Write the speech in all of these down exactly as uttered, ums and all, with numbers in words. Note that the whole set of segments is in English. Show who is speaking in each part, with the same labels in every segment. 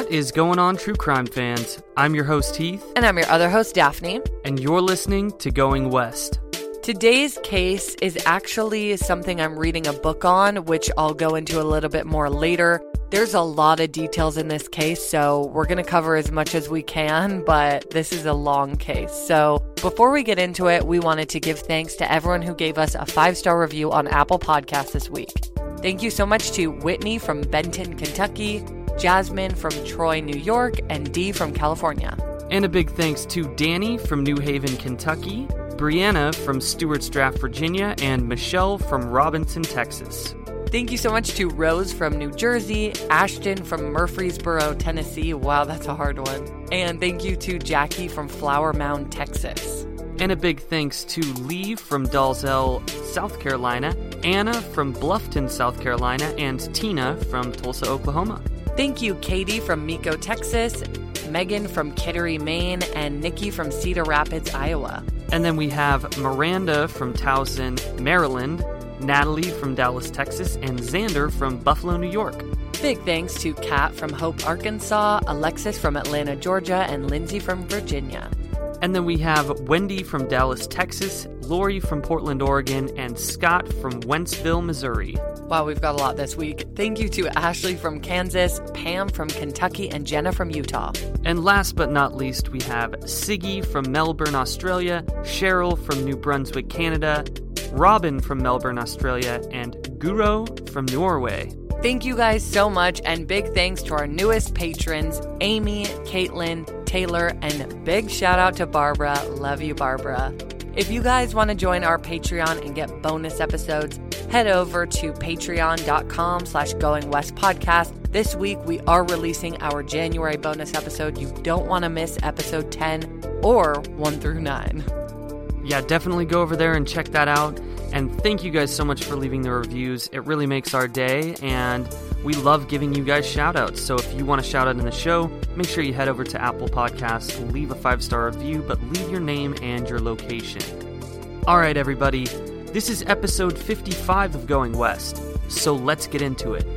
Speaker 1: What is going on, true crime fans? I'm your host, Heath.
Speaker 2: And I'm your other host, Daphne.
Speaker 1: And you're listening to Going West.
Speaker 2: Today's case is actually something I'm reading a book on, which I'll go into a little bit more later. There's a lot of details in this case, so we're going to cover as much as we can, but this is a long case. So before we get into it, we wanted to give thanks to everyone who gave us a five-star review on Apple Podcasts this week. Thank you so much to Whitney from Benton, Kentucky, Jasmine from Troy, New York, and Dee from California.
Speaker 1: And a big thanks to Danny from New Haven, Kentucky, Brianna from Stewart's Draft, Virginia, and Michelle from Robinson, Texas.
Speaker 2: Thank you so much to Rose from New Jersey, Ashton from Murfreesboro, Tennessee. Wow, that's a hard one. And thank you to Jackie from Flower Mound, Texas.
Speaker 1: And a big thanks to Lee from Dalzell, South Carolina, Anna from Bluffton, South Carolina, and Tina from Tulsa, Oklahoma.
Speaker 2: Thank you, Katie from Mico, Texas, Megan from Kittery, Maine, and Nikki from Cedar Rapids, Iowa.
Speaker 1: And then we have Miranda from Towson, Maryland, Natalie from Dallas, Texas, and Xander from Buffalo, New York.
Speaker 2: Big thanks to Kat from Hope, Arkansas, Alexis from Atlanta, Georgia, and Lindsay from Virginia.
Speaker 1: And then we have Wendy from Dallas, Texas, Lori from Portland, Oregon, and Scott from Wentzville, Missouri.
Speaker 2: Wow, we've got a lot this week. Thank you to Ashley from Kansas, Pam from Kentucky, and Jenna from Utah.
Speaker 1: And last but not least, we have Siggy from Melbourne, Australia, Cheryl from New Brunswick, Canada, Robin from Melbourne, Australia, and Guro from Norway.
Speaker 2: Thank you guys so much, and big thanks to our newest patrons, Amy, Caitlin, Taylor, and big shout out to Barbara. Love you, Barbara. If you guys want to join our Patreon and get bonus episodes, head over to patreon.com slash Going West Podcast. This week, we are releasing our January bonus episode. You don't want to miss episode ten or one through nine.
Speaker 1: Yeah, definitely go over there and check that out. And thank you guys so much for leaving the reviews. It really makes our day, and we love giving you guys shout-outs. So if you want a shout-out in the show, make sure you head over to Apple Podcasts, leave a five-star review, but leave your name and your location. All right, everybody, this is episode fifty-five of Going West, so let's get into it.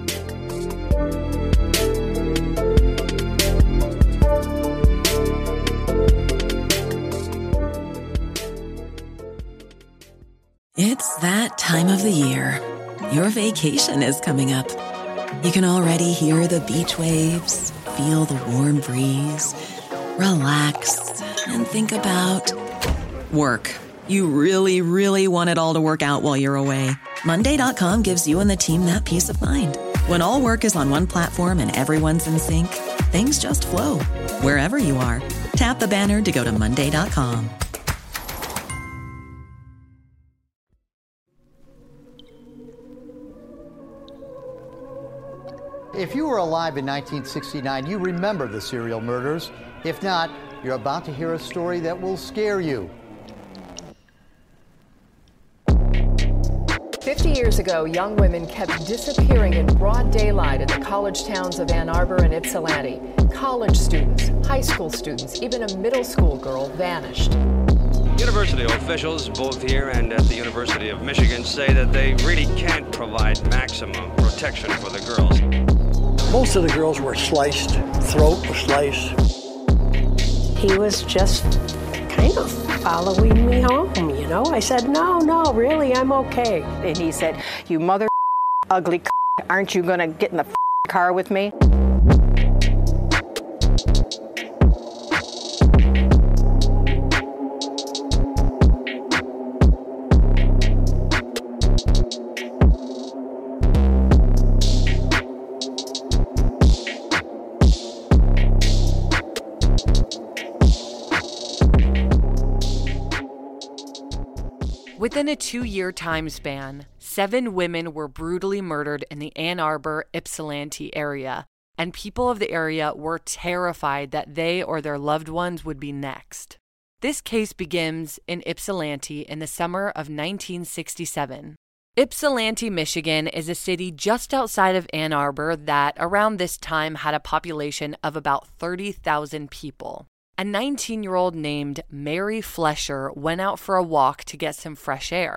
Speaker 3: It's that time of the year. Your vacation is coming up. You can already hear the beach waves, feel the warm breeze, relax, and think about work. You really, really want it all to work out while you're away. Monday dot com gives you and the team that peace of mind. When all work is on one platform and everyone's in sync, things just flow. Wherever you are, tap the banner to go to Monday dot com.
Speaker 4: If you were alive in nineteen sixty-nine, you remember the serial murders. If not, you're about to hear a story that will scare you.
Speaker 5: Fifty years ago, young women kept disappearing in broad daylight in the college towns of Ann Arbor and Ypsilanti. College students, high school students, even a middle school girl vanished.
Speaker 6: University officials, both here and at the University of Michigan, say that they really can't provide maximum protection for the girls.
Speaker 7: Most of the girls were sliced, throat was sliced.
Speaker 8: He was just kind of following me home, you know? I said, no, no, really, I'm okay.
Speaker 9: And he said, you mother ugly aren't you gonna get in the car with me?
Speaker 2: Within a two-year time span, seven women were brutally murdered in the Ann Arbor, Ypsilanti area, and people of the area were terrified that they or their loved ones would be next. This case begins in Ypsilanti in the summer of nineteen sixty-seven. Ypsilanti, Michigan is a city just outside of Ann Arbor that around this time had a population of about thirty thousand people. A nineteen-year-old named Mary Flesher went out for a walk to get some fresh air.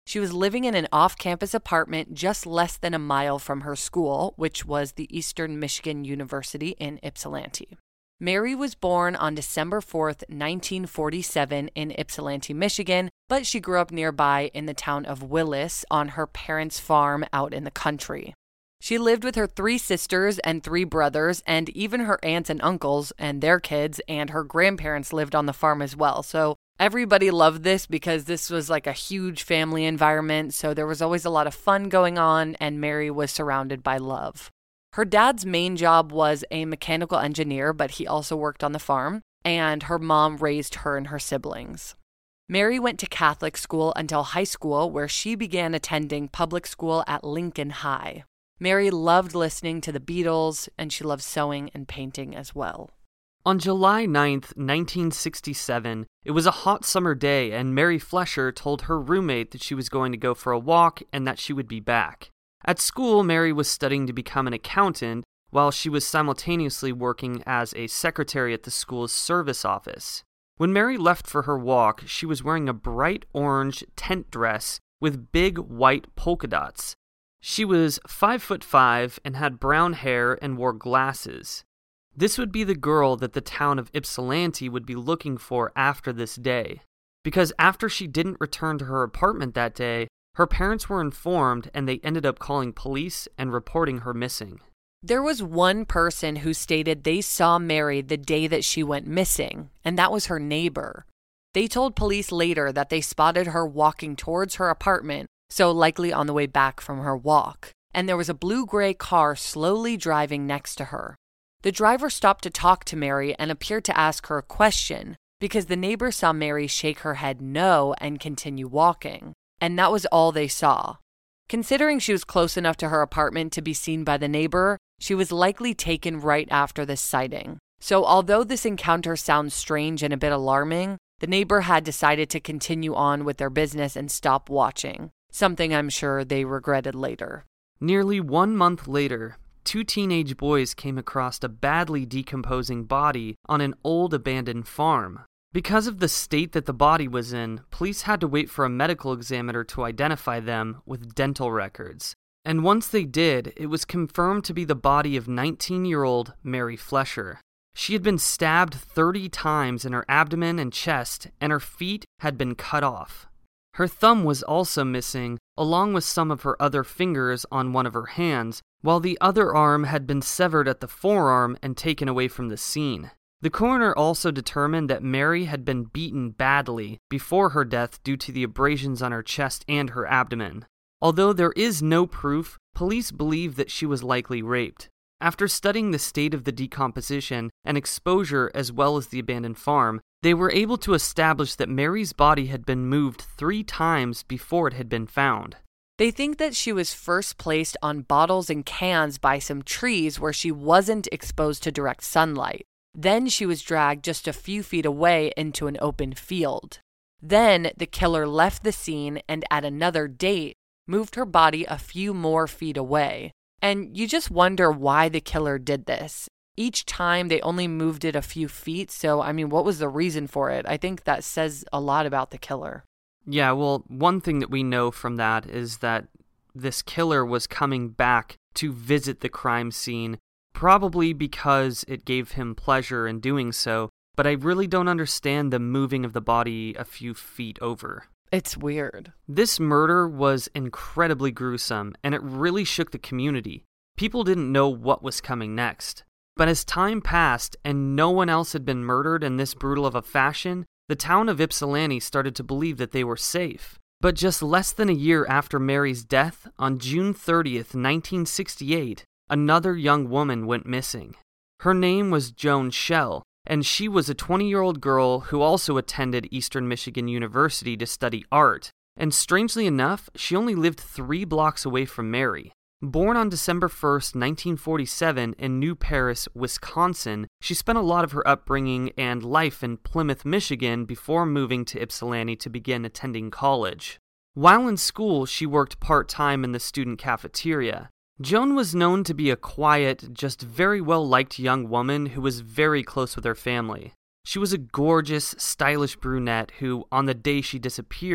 Speaker 2: She was living in an off-campus apartment just less than a mile from her school, which was the Eastern Michigan University in Ypsilanti. Mary was born on December fourth, nineteen forty-seven in Ypsilanti, Michigan, but she grew up nearby in the town of Willis on her parents' farm out in the country. She lived with her three sisters and three brothers, and even her aunts and uncles and their kids and her grandparents lived on the farm as well. So everybody loved this because this was like a huge family environment, so there was always a lot of fun going on, and Mary was surrounded by love. Her dad's main job was a mechanical engineer, but he also worked on the farm, and her mom raised her and her siblings. Mary went to Catholic school until high school, where she began attending public school at Lincoln High. Mary loved listening to the Beatles, and she loved sewing and painting as well.
Speaker 1: On July ninth, nineteen sixty-seven, it was a hot summer day, and Mary Flesher told her roommate that she was going to go for a walk and that she would be back. At school, Mary was studying to become an accountant, while she was simultaneously working as a secretary at the school's service office. When Mary left for her walk, she was wearing a bright orange tent dress with big white polka dots. She was five foot five and had brown hair and wore glasses. This would be the girl that the town of Ypsilanti would be looking for after this day. Because after she didn't return to her apartment that day, her parents were informed and they ended up calling police and reporting her missing.
Speaker 2: There was one person who stated they saw Mary the day that she went missing, and that was her neighbor. They told police later that they spotted her walking towards her apartment, so likely on the way back from her walk, and there was a blue-gray car slowly driving next to her. The driver stopped to talk to Mary and appeared to ask her a question, because the neighbor saw Mary shake her head no and continue walking. And that was all they saw. Considering she was close enough to her apartment to be seen by the neighbor, she was likely taken right after this sighting. So although this encounter sounds strange and a bit alarming, the neighbor had decided to continue on with their business and stop watching, something I'm sure they regretted later.
Speaker 1: Nearly one month later, two teenage boys came across a badly decomposing body on an old abandoned farm. Because of the state that the body was in, police had to wait for a medical examiner to identify them with dental records. And once they did, it was confirmed to be the body of nineteen-year-old Mary Flesher. She had been stabbed thirty times in her abdomen and chest, and her feet had been cut off. Her thumb was also missing, along with some of her other fingers on one of her hands, while the other arm had been severed at the forearm and taken away from the scene. The coroner also determined that Mary had been beaten badly before her death due to the abrasions on her chest and her abdomen. Although there is no proof, police believe that she was likely raped. After studying the state of the decomposition and exposure as well as the abandoned farm, they were able to establish that Mary's body had been moved three times before it had been found.
Speaker 2: They think that she was first placed on bottles and cans by some trees where she wasn't exposed to direct sunlight. Then she was dragged just a few feet away into an open field. Then the killer left the scene and at another date moved her body a few more feet away. And you just wonder why the killer did this. Each time they only moved it a few feet, so I mean, what was the reason for it? I think that says a lot about the killer.
Speaker 1: Yeah, well, one thing that we know from that is that this killer was coming back to visit the crime scene, probably because it gave him pleasure in doing so, but I really don't understand the moving of the body a few feet over.
Speaker 2: It's weird.
Speaker 1: This murder was incredibly gruesome, and it really shook the community. People didn't know what was coming next. But as time passed and no one else had been murdered in this brutal of a fashion, the town of Ypsilanti started to believe that they were safe. But just less than a year after Mary's death, on June thirtieth, nineteen sixty-eight, another young woman went missing. Her name was Joan Schell, and she was a twenty-year-old girl who also attended Eastern Michigan University to study art. And strangely enough, she only lived three blocks away from Mary. Born on December first, nineteen forty-seven in New Paris, Wisconsin, she spent a lot of her upbringing and life in Plymouth, Michigan before moving to Ypsilanti to begin attending college. While in school, she worked part-time in the student cafeteria. Joan was known to be a quiet, just very well-liked young woman who was very close with her family. She was a gorgeous, stylish brunette who, on the day she disappeared,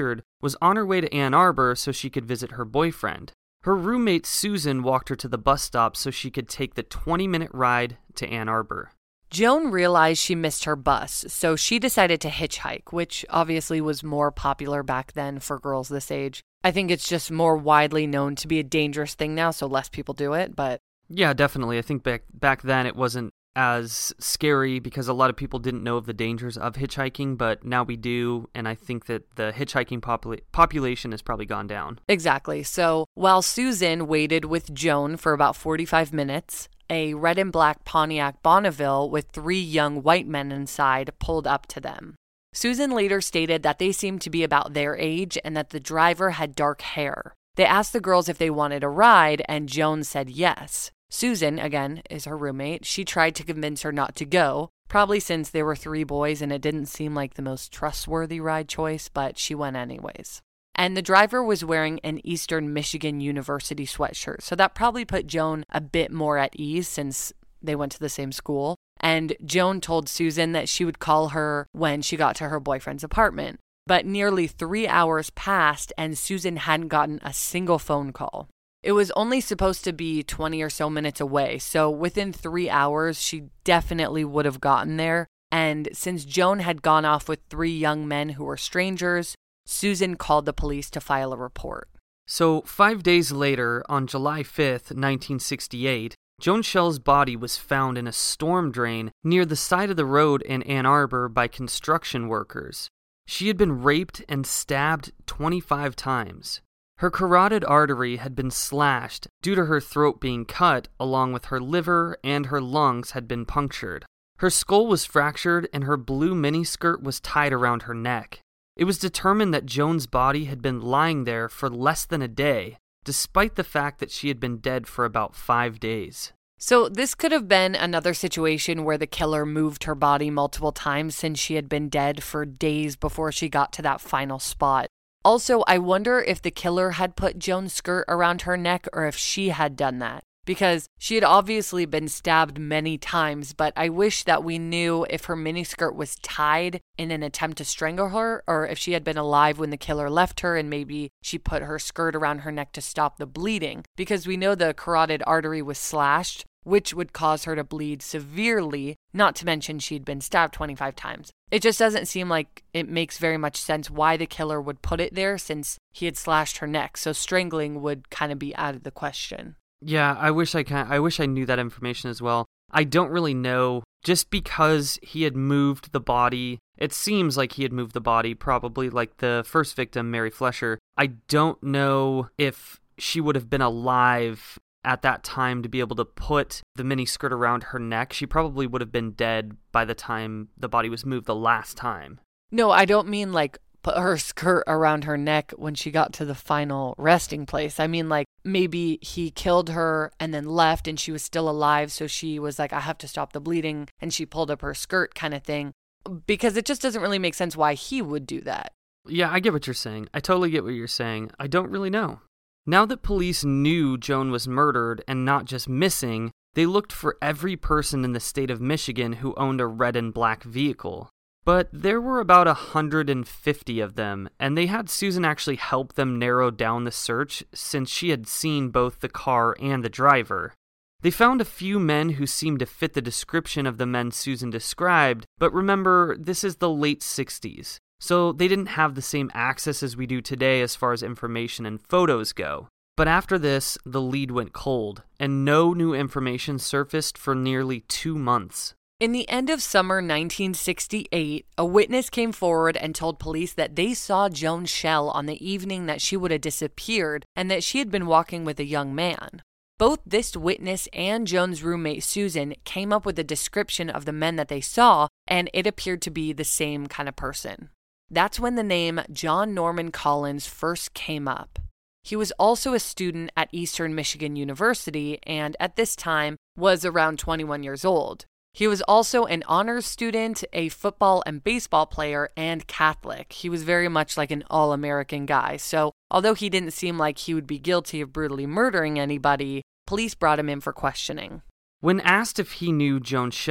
Speaker 1: was on her way to Ann Arbor so she could visit her boyfriend. Her roommate Susan walked her to the bus stop so she could take the twenty-minute ride to Ann Arbor.
Speaker 2: Joan realized she missed her bus, so she decided to hitchhike, which obviously was more popular back then for girls this age. I think it's just more widely known to be a dangerous thing now, so less people do it, but...
Speaker 1: Yeah, definitely. I think back back then it wasn't as scary because a lot of people didn't know of the dangers of hitchhiking, but now we do, and I think that the hitchhiking popula- population has probably gone down.
Speaker 2: Exactly. So while Susan waited with Joan for about forty-five minutes, a red and black Pontiac Bonneville with three young white men inside pulled up to them. Susan later stated that they seemed to be about their age and that the driver had dark hair. They asked the girls if they wanted a ride, and Joan said yes. Susan, again, is her roommate. She tried to convince her not to go, probably since there were three boys and it didn't seem like the most trustworthy ride choice, but she went anyways. And the driver was wearing an Eastern Michigan University sweatshirt, so that probably put Joan a bit more at ease since they went to the same school. And Joan told Susan that she would call her when she got to her boyfriend's apartment. But nearly three hours passed and Susan hadn't gotten a single phone call. It was only supposed to be twenty or so minutes away, so within three hours, she definitely would have gotten there. And since Joan had gone off with three young men who were strangers, Susan called the police to file a report.
Speaker 1: So five days later, on July fifth, nineteen sixty-eight, Joan Schell's body was found in a storm drain near the side of the road in Ann Arbor by construction workers. She had been raped and stabbed twenty-five times. Her carotid artery had been slashed due to her throat being cut, along with her liver and her lungs had been punctured. Her skull was fractured and her blue miniskirt was tied around her neck. It was determined that Joan's body had been lying there for less than a day, despite the fact that she had been dead for about five days.
Speaker 2: So this could have been another situation where the killer moved her body multiple times since she had been dead for days before she got to that final spot. Also, I wonder if the killer had put Joan's skirt around her neck or if she had done that. Because she had obviously been stabbed many times, but I wish that we knew if her miniskirt was tied in an attempt to strangle her, or if she had been alive when the killer left her and maybe she put her skirt around her neck to stop the bleeding. Because we know the carotid artery was slashed, which would cause her to bleed severely, not to mention she'd been stabbed twenty-five times. It just doesn't seem like it makes very much sense why the killer would put it there since he had slashed her neck, so strangling would kind of be out of the question.
Speaker 1: Yeah, I wish I can I wish I knew that information as well. I don't really know. Just because he had moved the body, it seems like he had moved the body, probably like the first victim, Mary Flesher. I don't know if she would have been alive at that time to be able to put the miniskirt around her neck. She probably would have been dead by the time the body was moved the last time.
Speaker 2: No, I don't mean like put her skirt around her neck when she got to the final resting place. I mean like maybe he killed her and then left and she was still alive, so she was like, I have to stop the bleeding, and she pulled up her skirt kind of thing. Because it just doesn't really make sense why he would do that.
Speaker 1: Yeah, I get what you're saying. I totally get what you're saying. I don't really know. Now that police knew Joan was murdered and not just missing, they looked for every person in the state of Michigan who owned a red and black vehicle. But there were about one hundred fifty of them, and they had Susan actually help them narrow down the search since she had seen both the car and the driver. They found a few men who seemed to fit the description of the men Susan described, but remember, this is the late sixties. So they didn't have the same access as we do today as far as information and photos go. But after this, the lead went cold, and no new information surfaced for nearly two months.
Speaker 2: In the end of summer nineteen sixty-eight, a witness came forward and told police that they saw Joan Schell on the evening that she would have disappeared and that she had been walking with a young man. Both this witness and Joan's roommate Susan came up with a description of the men that they saw, and it appeared to be the same kind of person. That's when the name John Norman Collins first came up. He was also a student at Eastern Michigan University and at this time was around twenty-one years old. He was also an honors student, a football and baseball player, and Catholic. He was very much like an all-American guy. So although he didn't seem like he would be guilty of brutally murdering anybody, police brought him in for questioning.
Speaker 1: When asked if he knew Joan Schell,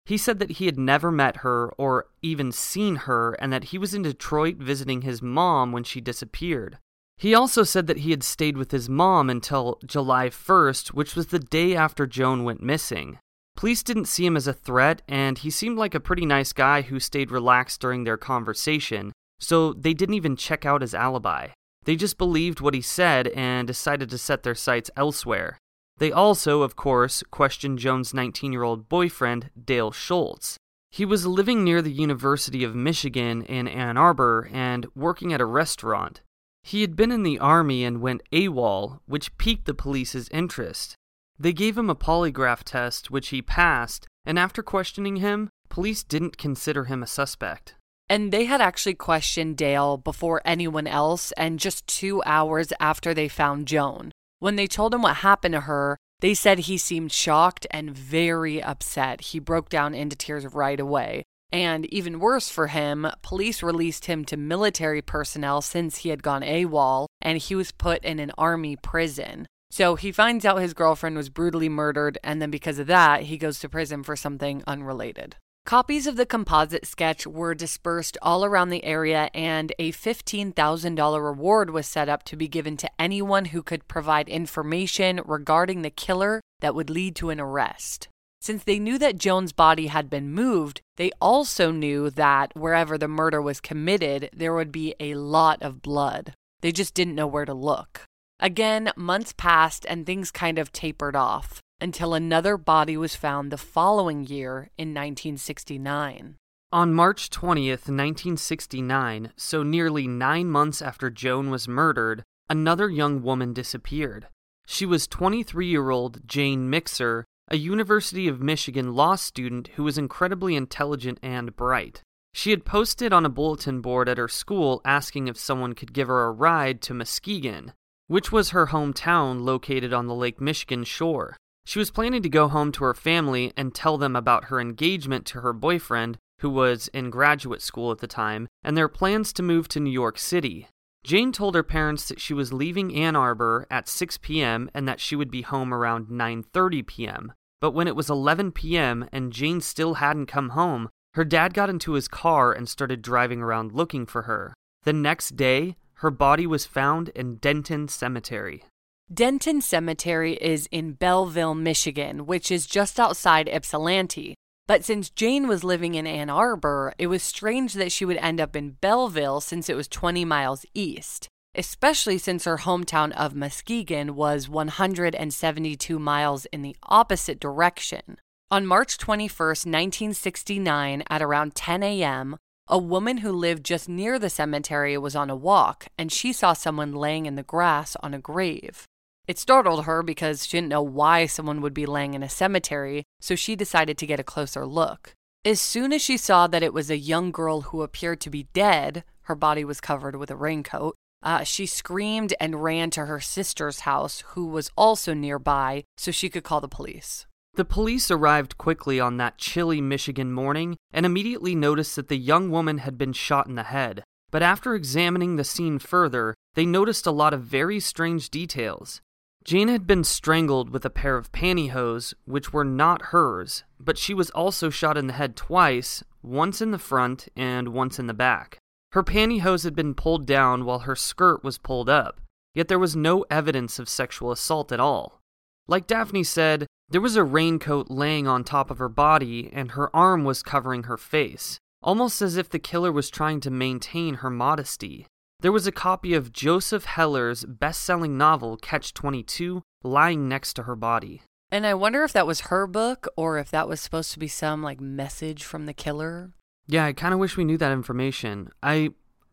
Speaker 1: He said that he had never met her or even seen her and that he was in Detroit visiting his mom when she disappeared. He also said that he had stayed with his mom until July first, which was the day after Joan went missing. Police didn't see him as a threat, and he seemed like a pretty nice guy who stayed relaxed during their conversation, so they didn't even check out his alibi. They just believed what he said and decided to set their sights elsewhere. They also, of course, questioned Joan's nineteen-year-old boyfriend, Dale Schultz. He was living near the University of Michigan in Ann Arbor and working at a restaurant. He had been in the Army and went AWOL, which piqued the police's interest. They gave him a polygraph test, which he passed, and after questioning him, police didn't consider him a suspect.
Speaker 2: And they had actually questioned Dale before anyone else, and just two hours after they found Joan. When they told him what happened to her, they said he seemed shocked and very upset. He broke down into tears right away. And even worse for him, police released him to military personnel since he had gone AWOL, and he was put in an army prison. So he finds out his girlfriend was brutally murdered, and then because of that, he goes to prison for something unrelated. Copies of the composite sketch were dispersed all around the area, and a fifteen thousand dollars reward was set up to be given to anyone who could provide information regarding the killer that would lead to an arrest. Since they knew that Joan's body had been moved, they also knew that wherever the murder was committed, there would be a lot of blood. They just didn't know where to look. Again, months passed and things kind of tapered off, until another body was found the following year in nineteen sixty-nine.
Speaker 1: On March twentieth, nineteen sixty-nine, so nearly nine months after Joan was murdered, another young woman disappeared. She was twenty-three-year-old Jane Mixer, a University of Michigan law student who was incredibly intelligent and bright. She had posted on a bulletin board at her school asking if someone could give her a ride to Muskegon, which was her hometown located on the Lake Michigan shore. She was planning to go home to her family and tell them about her engagement to her boyfriend, who was in graduate school at the time, and their plans to move to New York City. Jane told her parents that she was leaving Ann Arbor at six p.m. and that she would be home around nine thirty p.m. But when it was eleven p.m. and Jane still hadn't come home, her dad got into his car and started driving around looking for her. The next day, her body was found in Denton Cemetery.
Speaker 2: Denton Cemetery is in Belleville, Michigan, which is just outside Ypsilanti. But since Jane was living in Ann Arbor, it was strange that she would end up in Belleville since it was twenty miles east, especially since her hometown of Muskegon was one hundred seventy-two miles in the opposite direction. On March twenty-first, nineteen sixty-nine, at around ten a.m., a woman who lived just near the cemetery was on a walk, and she saw someone laying in the grass on a grave. It startled her because she didn't know why someone would be laying in a cemetery, so she decided to get a closer look. As soon as she saw that it was a young girl who appeared to be dead, her body was covered with a raincoat, uh, she screamed and ran to her sister's house, who was also nearby, so she could call the police.
Speaker 1: The police arrived quickly on that chilly Michigan morning and immediately noticed that the young woman had been shot in the head. But after examining the scene further, they noticed a lot of very strange details. Jane had been strangled with a pair of pantyhose, which were not hers, but she was also shot in the head twice, once in the front and once in the back. Her pantyhose had been pulled down while her skirt was pulled up, yet there was no evidence of sexual assault at all. Like Daphne said, there was a raincoat laying on top of her body and her arm was covering her face, almost as if the killer was trying to maintain her modesty. There was a copy of Joseph Heller's best-selling novel, Catch twenty-two, lying next to her body.
Speaker 2: And I wonder if that was her book or if that was supposed to be some, like, message from the killer.
Speaker 1: Yeah, I kind of wish we knew that information. I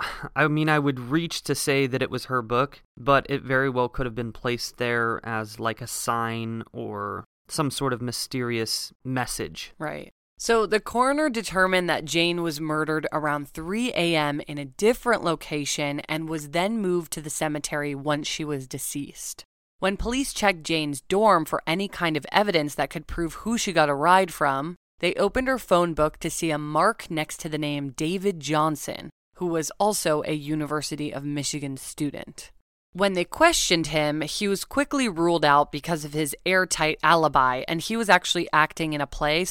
Speaker 1: I mean, I would reach to say that it was her book, but it very well could have been placed there as, like, a sign or some sort of mysterious message.
Speaker 2: Right. So the coroner determined that Jane was murdered around three a.m. in a different location and was then moved to the cemetery once she was deceased. When police checked Jane's dorm for any kind of evidence that could prove who she got a ride from, they opened her phone book to see a mark next to the name David Johnson, who was also a University of Michigan student. When they questioned him, he was quickly ruled out because of his airtight alibi, and he was actually acting in a play, so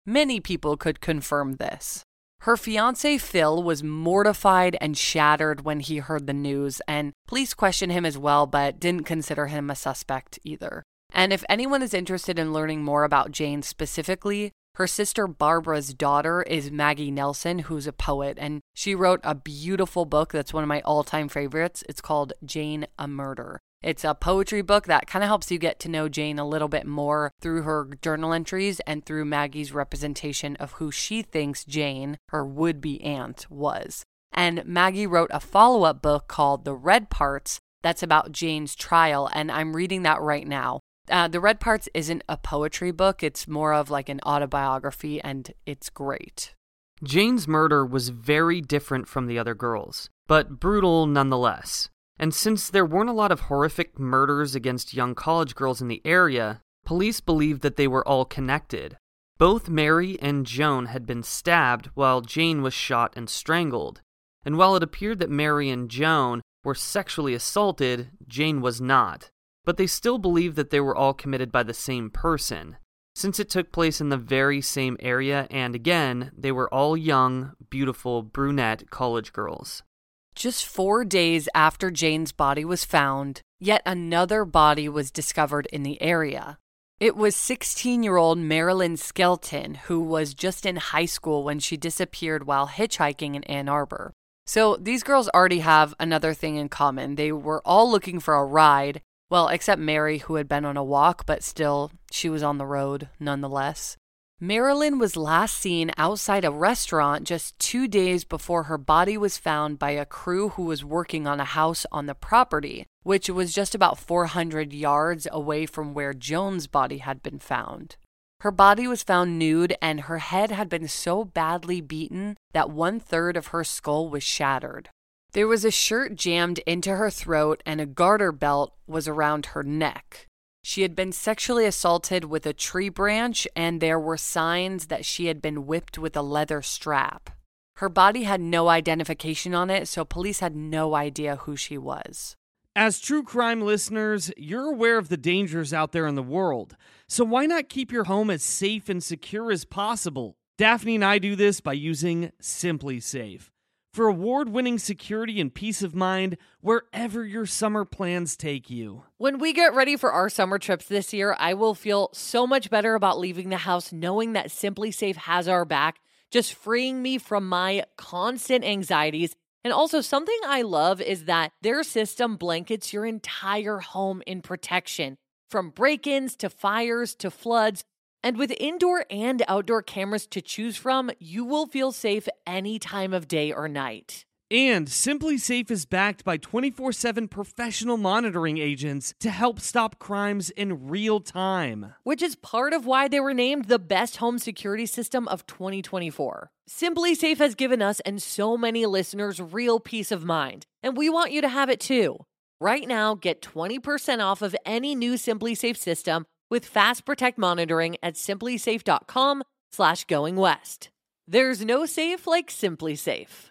Speaker 2: Many people could confirm this. Her fiancé Phil was mortified and shattered when he heard the news, and police questioned him as well, but didn't consider him a suspect either. And if anyone is interested in learning more about Jane specifically, her sister Barbara's daughter is Maggie Nelson, who's a poet, and she wrote a beautiful book that's one of my all-time favorites. It's called Jane, a Murder. It's a poetry book that kind of helps you get to know Jane a little bit more through her journal entries and through Maggie's representation of who she thinks Jane, her would-be aunt, was. And Maggie wrote a follow-up book called The Red Parts that's about Jane's trial, and I'm reading that right now. Uh, the Red Parts isn't a poetry book. It's more of like an autobiography, and it's great.
Speaker 1: Jane's murder was very different from the other girls, but brutal nonetheless. And since there weren't a lot of horrific murders against young college girls in the area, police believed that they were all connected. Both Mary and Joan had been stabbed while Jane was shot and strangled. And while it appeared that Mary and Joan were sexually assaulted, Jane was not. But they still believed that they were all committed by the same person, since it took place in the very same area, and again, they were all young, beautiful, brunette college girls.
Speaker 2: Just four days after Jane's body was found, yet another body was discovered in the area. It was sixteen-year-old Marilyn Skelton, who was just in high school when she disappeared while hitchhiking in Ann Arbor. So these girls already have another thing in common. They were all looking for a ride. Well, except Mary, who had been on a walk, but still, she was on the road nonetheless. Marilyn was last seen outside a restaurant just two days before her body was found by a crew who was working on a house on the property, which was just about four hundred yards away from where Joan's body had been found. Her body was found nude, and her head had been so badly beaten that one-third of her skull was shattered. There was a shirt jammed into her throat and a garter belt was around her neck. She had been sexually assaulted with a tree branch, and there were signs that she had been whipped with a leather strap. Her body had no identification on it, so police had no idea who she was.
Speaker 10: As true crime listeners, you're aware of the dangers out there in the world, so why not keep your home as safe and secure as possible? Daphne and I do this by using SimpliSafe. For award-winning security and peace of mind wherever your summer plans take you.
Speaker 2: When we get ready for our summer trips this year, I will feel so much better about leaving the house knowing that SimpliSafe has our back, just freeing me from my constant anxieties. And also, something I love is that their system blankets your entire home in protection, from break-ins to fires to floods. And with indoor and outdoor cameras to choose from, you will feel safe any time of day or night.
Speaker 10: And SimpliSafe is backed by twenty-four seven professional monitoring agents to help stop crimes in real time.
Speaker 2: Which is part of why they were named the best home security system of twenty twenty-four. SimpliSafe has given us and so many listeners real peace of mind, and we want you to have it too. Right now, get twenty percent off of any new SimpliSafe system with Fast Protect monitoring at SimpliSafe.com slash going west. There's no safe like SimpliSafe.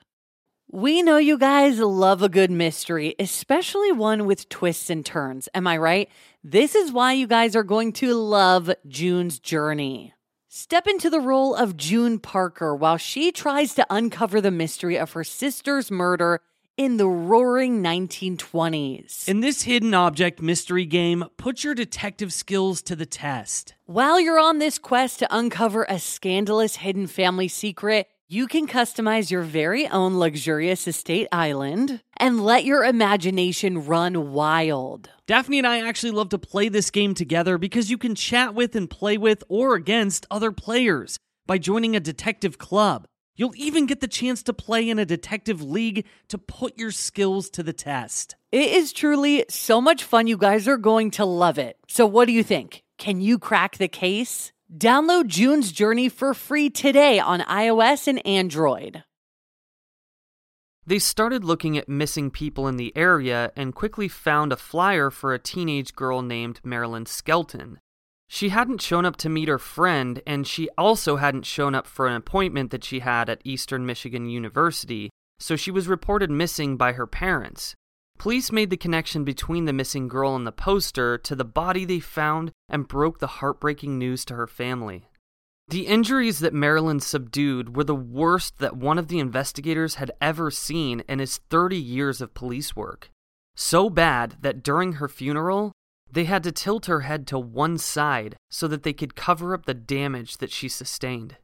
Speaker 2: We know you guys love a good mystery, especially one with twists and turns. Am I right? This is why you guys are going to love June's Journey. Step into the role of June Parker while she tries to uncover the mystery of her sister's murder in the roaring nineteen twenties.
Speaker 10: In this hidden object mystery game, put your detective skills to the test.
Speaker 2: While you're on this quest to uncover a scandalous hidden family secret, you can customize your very own luxurious estate island and let your imagination run wild.
Speaker 10: Daphne and I actually love to play this game together because you can chat with and play with or against other players by joining a detective club. You'll even get the chance to play in a detective league to put your skills to the test.
Speaker 2: It is truly so much fun. You guys are going to love it. So what do you think? Can you crack the case? Download June's Journey for free today on iOS and Android.
Speaker 1: They started looking at missing people in the area and quickly found a flyer for a teenage girl named Marilyn Skelton. She hadn't shown up to meet her friend, and she also hadn't shown up for an appointment that she had at Eastern Michigan University, so she was reported missing by her parents. Police made the connection between the missing girl and the poster to the body they found and broke the heartbreaking news to her family. The injuries that Marilyn subdued were the worst that one of the investigators had ever seen in his thirty years of police work. So bad that during her funeral, they had to tilt her head to one side so that they could cover up the damage that she sustained.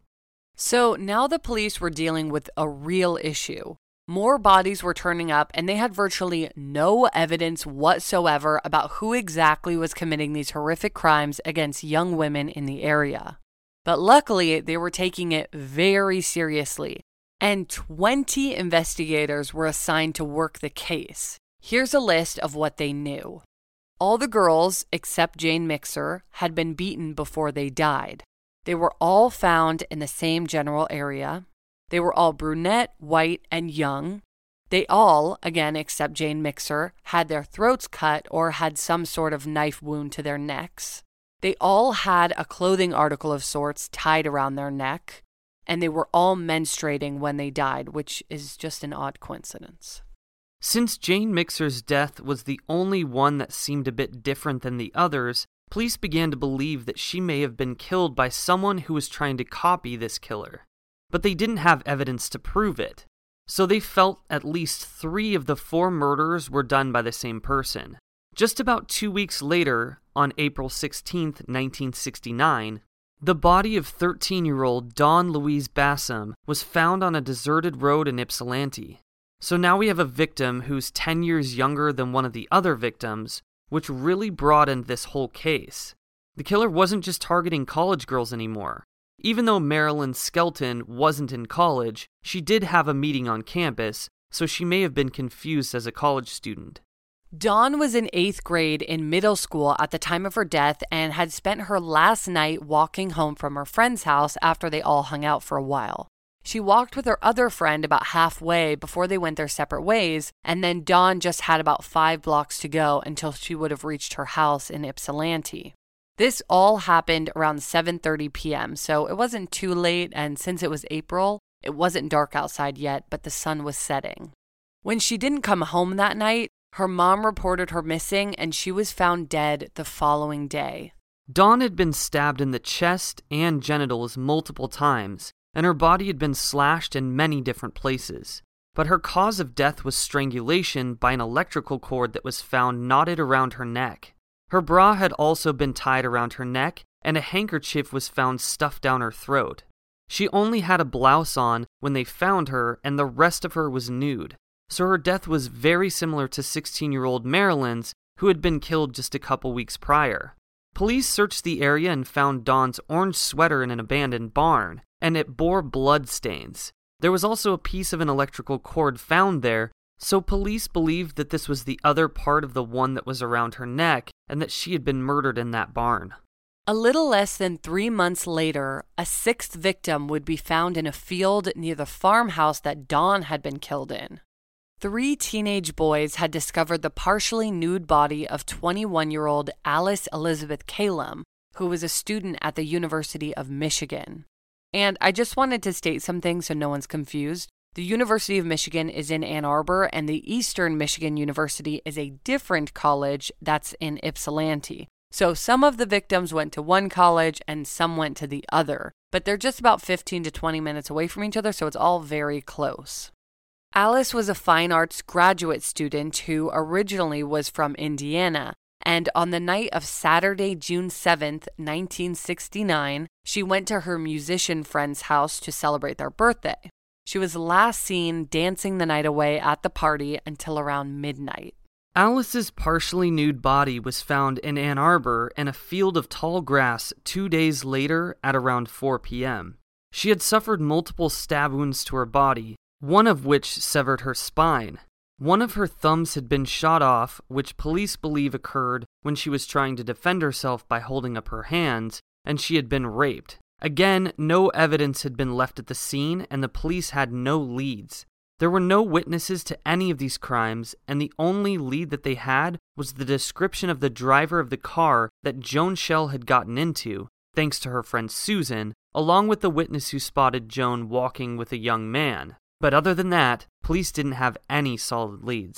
Speaker 2: So now the police were dealing with a real issue. More bodies were turning up, and they had virtually no evidence whatsoever about who exactly was committing these horrific crimes against young women in the area. But luckily, they were taking it very seriously, and twenty investigators were assigned to work the case. Here's a list of what they knew. All the girls, except Jane Mixer, had been beaten before they died. They were all found in the same general area. They were all brunette, white, and young. They all, again except Jane Mixer, had their throats cut or had some sort of knife wound to their necks. They all had a clothing article of sorts tied around their neck, and they were all menstruating when they died, which is just an odd coincidence.
Speaker 1: Since Jane Mixer's death was the only one that seemed a bit different than the others, police began to believe that she may have been killed by someone who was trying to copy this killer. But they didn't have evidence to prove it, so they felt at least three of the four murders were done by the same person. Just about two weeks later, on April sixteenth, nineteen sixty-nine, the body of thirteen-year-old Dawn Louise Bassam was found on a deserted road in Ypsilanti. So now we have a victim who's ten years younger than one of the other victims, which really broadened this whole case. The killer wasn't just targeting college girls anymore. Even though Marilyn Skelton wasn't in college, she did have a meeting on campus, so she may have been confused as a college student.
Speaker 2: Dawn was in eighth grade in middle school at the time of her death and had spent her last night walking home from her friend's house after they all hung out for a while. She walked with her other friend about halfway before they went their separate ways, and then Dawn just had about five blocks to go until she would have reached her house in Ypsilanti. This all happened around seven thirty p.m., so it wasn't too late, and since it was April, it wasn't dark outside yet, but the sun was setting. When she didn't come home that night, her mom reported her missing, and she was found dead the following day.
Speaker 1: Dawn had been stabbed in the chest and genitals multiple times, and her body had been slashed in many different places. But her cause of death was strangulation by an electrical cord that was found knotted around her neck. Her bra had also been tied around her neck, and a handkerchief was found stuffed down her throat. She only had a blouse on when they found her, and the rest of her was nude. So her death was very similar to sixteen-year-old Marilyn's, who had been killed just a couple weeks prior. Police searched the area and found Dawn's orange sweater in an abandoned barn, and it bore blood stains. There was also a piece of an electrical cord found there, so police believed that this was the other part of the one that was around her neck, and that she had been murdered in that barn.
Speaker 2: A little less than three months later, a sixth victim would be found in a field near the farmhouse that Dawn had been killed in. Three teenage boys had discovered the partially nude body of twenty-one-year-old Alice Elizabeth Kalem, who was a student at the University of Michigan. And I just wanted to state something so no one's confused. The University of Michigan is in Ann Arbor, and the Eastern Michigan University is a different college that's in Ypsilanti. So some of the victims went to one college and some went to the other, but they're just about fifteen to twenty minutes away from each other, so it's all very close. Alice was a fine arts graduate student who originally was from Indiana, and on the night of Saturday, June seventh, nineteen sixty-nine, she went to her musician friend's house to celebrate their birthday. She was last seen dancing the night away at the party until around midnight.
Speaker 1: Alice's partially nude body was found in Ann Arbor in a field of tall grass two days later at around four p.m. She had suffered multiple stab wounds to her body, one of which severed her spine. One of her thumbs had been shot off, which police believe occurred when she was trying to defend herself by holding up her hands, and she had been raped. Again, no evidence had been left at the scene, and the police had no leads. There were no witnesses to any of these crimes, and the only lead that they had was the description of the driver of the car that Joan Schell had gotten into, thanks to her friend Susan, along with the witness who spotted Joan walking with a young man. But other than that, police didn't have any solid leads.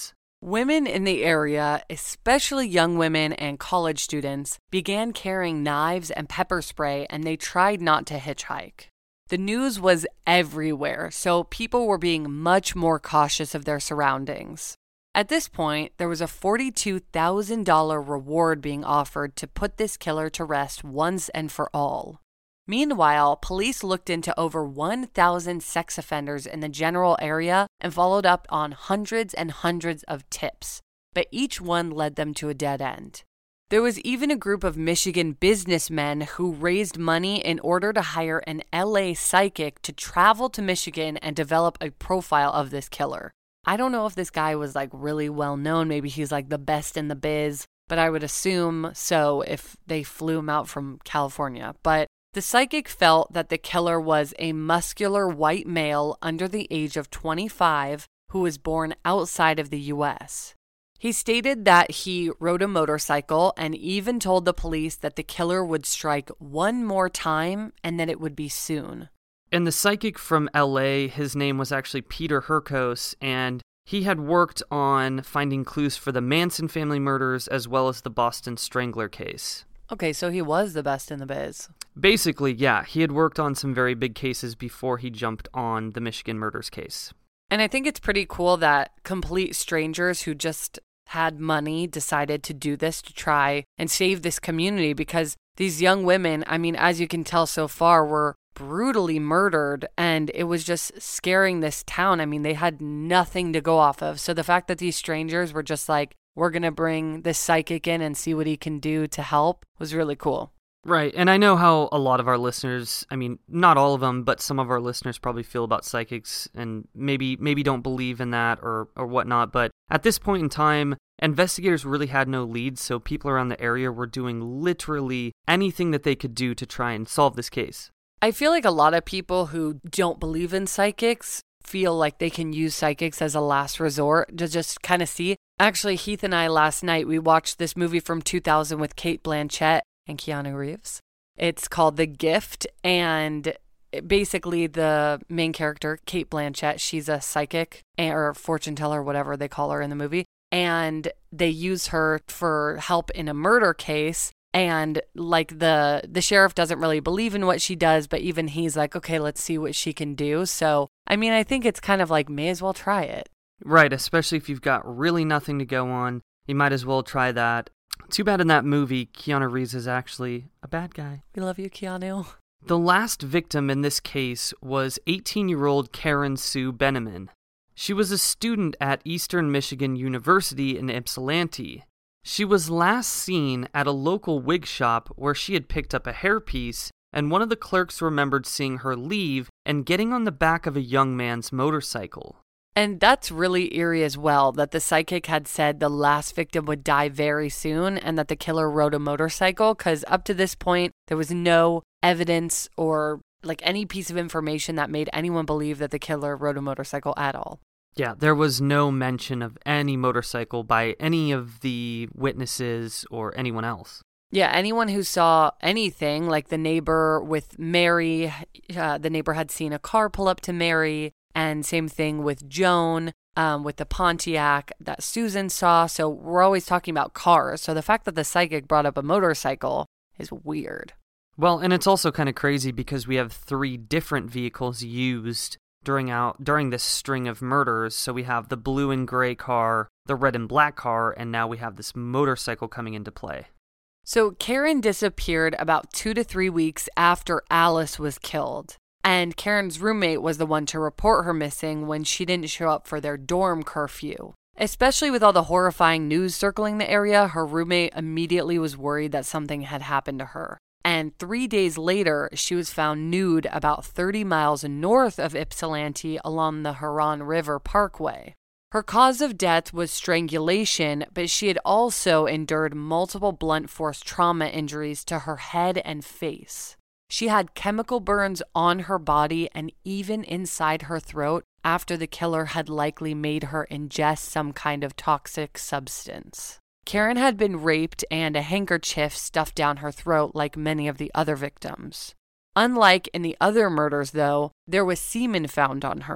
Speaker 2: Women in the area, especially young women and college students, began carrying knives and pepper spray, and they tried not to hitchhike. The news was everywhere, so people were being much more cautious of their surroundings. At this point, there was a forty-two thousand dollars reward being offered to put this killer to rest once and for all. Meanwhile, police looked into over one thousand sex offenders in the general area and followed up on hundreds and hundreds of tips, but each one led them to a dead end. There was even a group of Michigan businessmen who raised money in order to hire an L A psychic to travel to Michigan and develop a profile of this killer. I don't know if this guy was like really well known. Maybe he's like the best in the biz, but I would assume so if they flew him out from California. But the psychic felt that the killer was a muscular white male under the age of twenty-five who was born outside of the U S. He stated that he rode a motorcycle and even told the police that the killer would strike one more time and that it would be soon.
Speaker 1: And the psychic from L A, his name was actually Peter Hurkos, and he had worked on finding clues for the Manson family murders as well as the Boston Strangler case.
Speaker 2: Okay, so he was the best in the biz.
Speaker 1: Basically, yeah, he had worked on some very big cases before he jumped on the Michigan murders case.
Speaker 2: And I think it's pretty cool that complete strangers who just had money decided to do this to try and save this community, because these young women, I mean, as you can tell so far, were brutally murdered, and it was just scaring this town. I mean, they had nothing to go off of. So the fact that these strangers were just like, we're going to bring this psychic in and see what he can do to help was really cool.
Speaker 1: Right, and I know how a lot of our listeners, I mean, not all of them, but some of our listeners probably feel about psychics and maybe maybe don't believe in that or, or whatnot, but at this point in time, investigators really had no leads, so people around the area were doing literally anything that they could do to try and solve this case.
Speaker 2: I feel like a lot of people who don't believe in psychics feel like they can use psychics as a last resort to just kind of see. Actually, Heath and I last night, we watched this movie from two thousand with Cate Blanchett and Keanu Reeves. It's called The Gift, and basically the main character, Cate Blanchett, she's a psychic or fortune teller, whatever they call her in the movie, and they use her for help in a murder case. And like the the sheriff doesn't really believe in what she does, but even he's like, okay, let's see what she can do. So, I mean, I think it's kind of like, may as well try it.
Speaker 1: Right, especially if you've got really nothing to go on, you might as well try that. Too bad in that movie, Keanu Reeves is actually a bad guy.
Speaker 2: We love you, Keanu.
Speaker 1: The last victim in this case was eighteen-year-old Karen Sue Benneman. She was a student at Eastern Michigan University in Ypsilanti. She was last seen at a local wig shop where she had picked up a hairpiece, and one of the clerks remembered seeing her leave and getting on the back of a young man's motorcycle.
Speaker 2: And that's really eerie as well, that the psychic had said the last victim would die very soon and that the killer rode a motorcycle, because up to this point, there was no evidence or like any piece of information that made anyone believe that the killer rode a motorcycle at all.
Speaker 1: Yeah, there was no mention of any motorcycle by any of the witnesses or anyone else.
Speaker 2: Yeah, anyone who saw anything, like the neighbor with Mary, uh, the neighbor had seen a car pull up to Mary, and same thing with Joan, um, with the Pontiac that Susan saw. So we're always talking about cars. So the fact that the psychic brought up a motorcycle is weird.
Speaker 1: Well, and it's also kind of crazy because we have three different vehicles used during out during this string of murders. So we have the blue and gray car, the red and black car, and now we have this motorcycle coming into play.
Speaker 2: So Karen disappeared about two to three weeks after Alice was killed. And Karen's roommate was the one to report her missing when she didn't show up for their dorm curfew. Especially with all the horrifying news circling the area, her roommate immediately was worried that something had happened to her. And three days later, she was found nude about thirty miles north of Ypsilanti along the Huron River Parkway. Her cause of death was strangulation, but she had also endured multiple blunt force trauma injuries to her head and face. She had chemical burns on her body and even inside her throat after the killer had likely made her ingest some kind of toxic substance. Karen had been raped and a handkerchief stuffed down her throat like many of the other victims. Unlike in the other murders, though, there was semen found on her.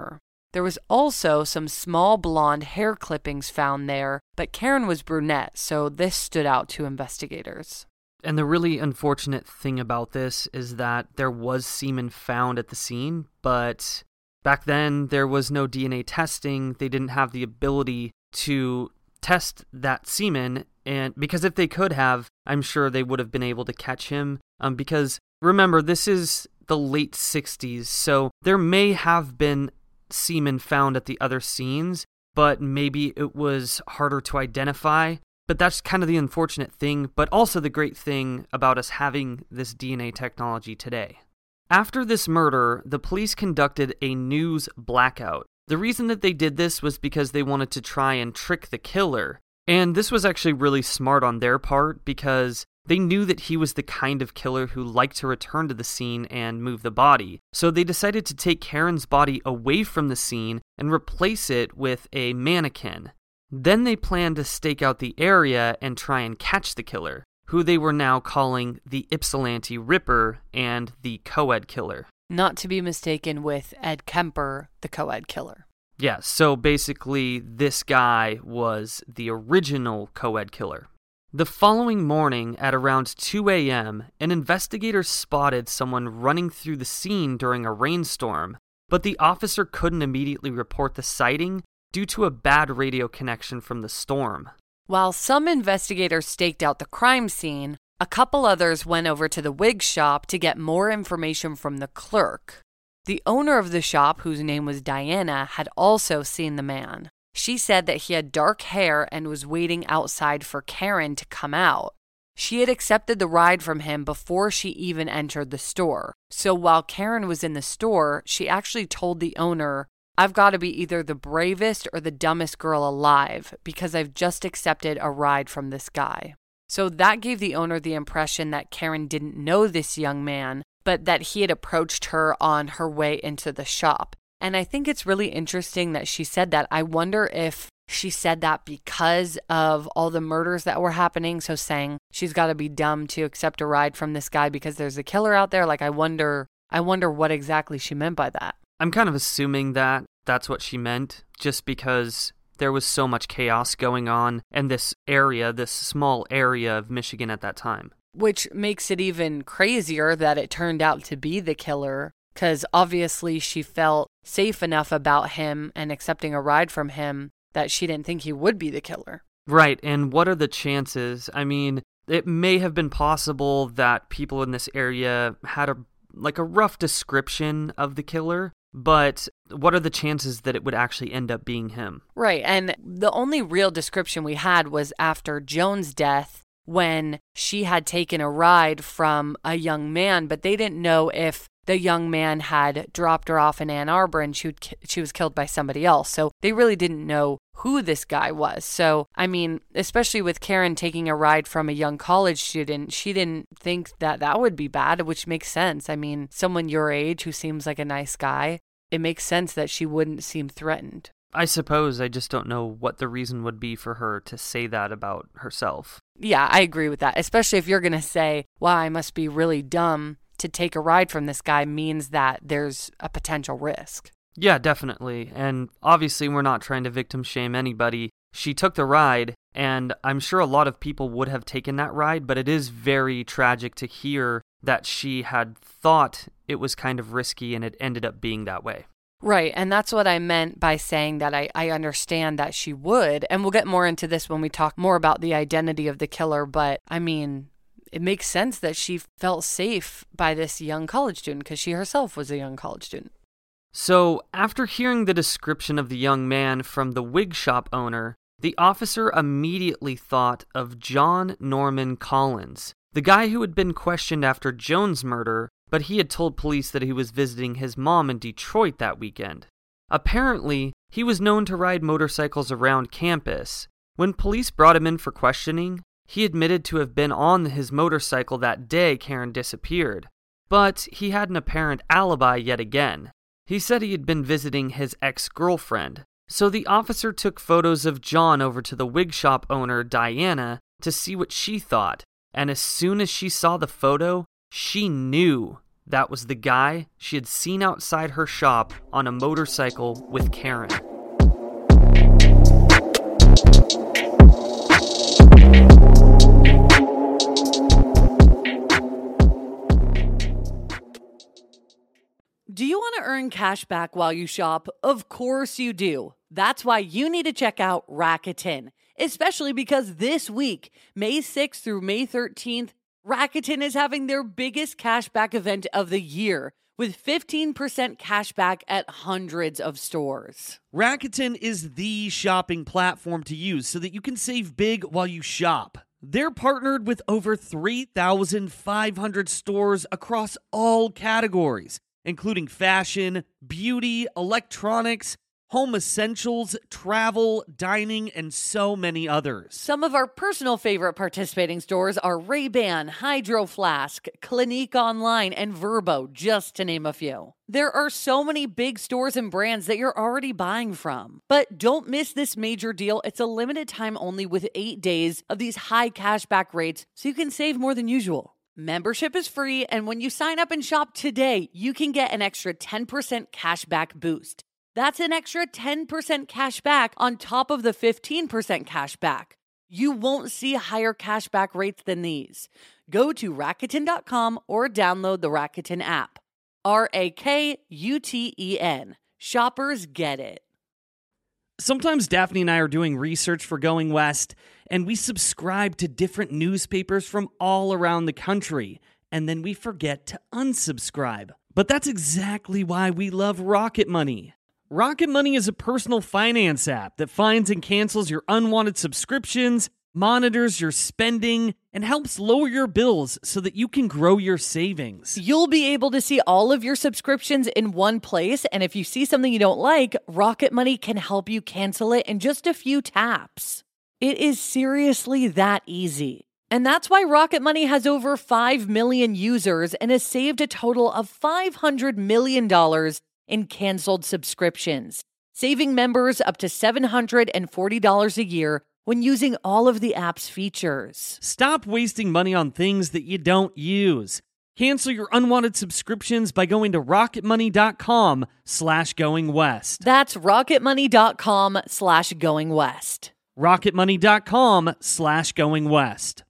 Speaker 2: There was also some small blonde hair clippings found there, but Karen was brunette, so this stood out to investigators.
Speaker 1: And the really unfortunate thing about this is that there was semen found at the scene, but back then there was no D N A testing. They didn't have the ability to test that semen, and because if they could have, I'm sure they would have been able to catch him. Um, because remember, this is the late sixties, so there may have been semen found at the other scenes, but maybe it was harder to identify. But that's kind of the unfortunate thing, but also the great thing about us having this D N A technology today. After this murder, the police conducted a news blackout. The reason that they did this was because they wanted to try and trick the killer. And this was actually really smart on their part because they knew that he was the kind of killer who liked to return to the scene and move the body. So they decided to take Karen's body away from the scene and replace it with a mannequin. Then they planned to stake out the area and try and catch the killer, who they were now calling the Ypsilanti Ripper and the co-ed killer.
Speaker 2: Not to be mistaken with Ed Kemper, the co-ed killer.
Speaker 1: Yeah, so basically this guy was the original co-ed killer. The following morning at around two a.m., an investigator spotted someone running through the scene during a rainstorm, but the officer couldn't immediately report the sighting due to a bad radio connection from the storm.
Speaker 2: While some investigators staked out the crime scene, a couple others went over to the wig shop to get more information from the clerk. The owner of the shop, whose name was Diana, had also seen the man. She said that he had dark hair and was waiting outside for Karen to come out. She had accepted the ride from him before she even entered the store. So while Karen was in the store, she actually told the owner, "I've got to be either the bravest or the dumbest girl alive because I've just accepted a ride from this guy." So that gave the owner the impression that Karen didn't know this young man, but that he had approached her on her way into the shop. And I think it's really interesting that she said that. I wonder if she said that because of all the murders that were happening. So saying she's got to be dumb to accept a ride from this guy because there's a killer out there. Like, I wonder, I wonder what exactly she meant by that.
Speaker 1: I'm kind of assuming that that's what she meant, just because there was so much chaos going on in this area, this small area of Michigan at that time.
Speaker 2: Which makes it even crazier that it turned out to be the killer, because obviously she felt safe enough about him and accepting a ride from him that she didn't think he would be the killer.
Speaker 1: Right, and what are the chances? I mean, it may have been possible that people in this area had a like a rough description of the killer, but what are the chances that it would actually end up being him?
Speaker 2: Right, and the only real description we had was after Joan's death, when she had taken a ride from a young man, but they didn't know if the young man had dropped her off in Ann Arbor and she, would, she was killed by somebody else. So they really didn't know who this guy was. So, I mean, especially with Karen taking a ride from a young college student, she didn't think that that would be bad, which makes sense. I mean, someone your age who seems like a nice guy, it makes sense that she wouldn't seem threatened.
Speaker 1: I suppose. I just don't know what the reason would be for her to say that about herself.
Speaker 2: Yeah, I agree with that. Especially if you're going to say, well, I must be really dumb to take a ride from this guy, means that there's a potential risk.
Speaker 1: Yeah, definitely. And obviously we're not trying to victim shame anybody. She took the ride, and I'm sure a lot of people would have taken that ride, but it is very tragic to hear that she had thought it was kind of risky and it ended up being that way.
Speaker 2: Right, and that's what I meant by saying that I, I understand that she would, and we'll get more into this when we talk more about the identity of the killer, but I mean, it makes sense that she felt safe by this young college student because she herself was a young college student.
Speaker 1: So, after hearing the description of the young man from the wig shop owner, the officer immediately thought of John Norman Collins, the guy who had been questioned after Joan's murder, but he had told police that he was visiting his mom in Detroit that weekend. Apparently, he was known to ride motorcycles around campus. When police brought him in for questioning, he admitted to have been on his motorcycle that day Karen disappeared, but he had an apparent alibi yet again. He said he had been visiting his ex-girlfriend, so the officer took photos of John over to the wig shop owner, Diana, to see what she thought, and as soon as she saw the photo, she knew That was the guy she had seen outside her shop on a motorcycle with Karen.
Speaker 2: Do you want to earn cash back while you shop? Of course you do. That's why you need to check out Rakuten, especially because this week, May sixth through May thirteenth, Rakuten is having their biggest cashback event of the year with fifteen percent cashback at hundreds of stores.
Speaker 10: Rakuten is the shopping platform to use so that you can save big while you shop. They're partnered with over three thousand five hundred stores across all categories, including fashion, beauty, electronics, home essentials, travel, dining, and so many others.
Speaker 2: Some of our personal favorite participating stores are Ray-Ban, Hydro Flask, Clinique Online, and Vrbo, just to name a few. There are so many big stores and brands that you're already buying from. But don't miss this major deal. It's a limited time only with eight days of these high cashback rates, so you can save more than usual. Membership is free, and when you sign up and shop today, you can get an extra ten percent cashback boost. That's an extra ten percent cash back on top of the fifteen percent cash back. You won't see higher cashback rates than these. Go to Rakuten dot com or download the Rakuten app. R A K U T E N. Shoppers get it.
Speaker 10: Sometimes Daphne and I are doing research for Going West, and we subscribe to different newspapers from all around the country, and then we forget to unsubscribe. But that's exactly why we love Rocket Money. Rocket Money is a personal finance app that finds and cancels your unwanted subscriptions, monitors your spending, and helps lower your bills so that you can grow your savings.
Speaker 2: You'll be able to see all of your subscriptions in one place, and if you see something you don't like, Rocket Money can help you cancel it in just a few taps. It is seriously that easy. And that's why Rocket Money has over five million users and has saved a total of five hundred million dollars in canceled subscriptions, saving members up to seven hundred forty dollars a year when using all of the app's features.
Speaker 10: Stop wasting money on things that you don't use. Cancel your unwanted subscriptions by going to rocketmoney.com slash going west.
Speaker 2: That's rocketmoney.com slash going west.
Speaker 10: rocketmoney.com slash going west.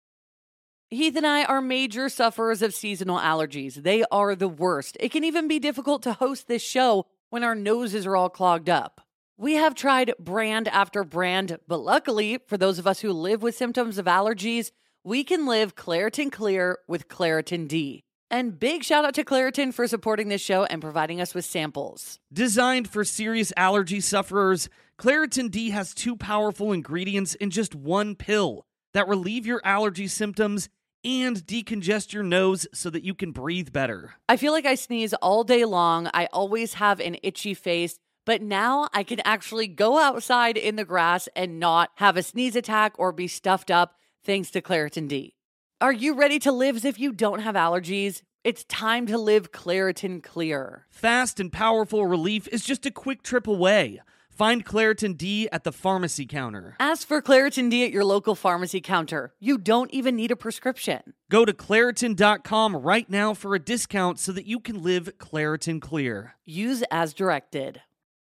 Speaker 2: Heath and I are major sufferers of seasonal allergies. They are the worst. It can even be difficult to host this show when our noses are all clogged up. We have tried brand after brand, but luckily, for those of us who live with symptoms of allergies, we can live Claritin Clear with Claritin D. And big shout out to Claritin for supporting this show and providing us with samples.
Speaker 10: Designed for serious allergy sufferers, Claritin D has two powerful ingredients in just one pill that relieve your allergy symptoms and decongest your nose so that you can breathe better.
Speaker 2: I feel like I sneeze all day long. I always have an itchy face, but now I can actually go outside in the grass and not have a sneeze attack or be stuffed up thanks to Claritin D. Are you ready to live as if you don't have allergies? It's time to live Claritin Clear.
Speaker 10: Fast and powerful relief is just a quick trip away. Find Claritin D at the pharmacy counter.
Speaker 2: Ask for Claritin D at your local pharmacy counter. You don't even need a prescription.
Speaker 10: Go to Claritin dot com right now for a discount so that you can live Claritin Clear.
Speaker 2: Use as directed.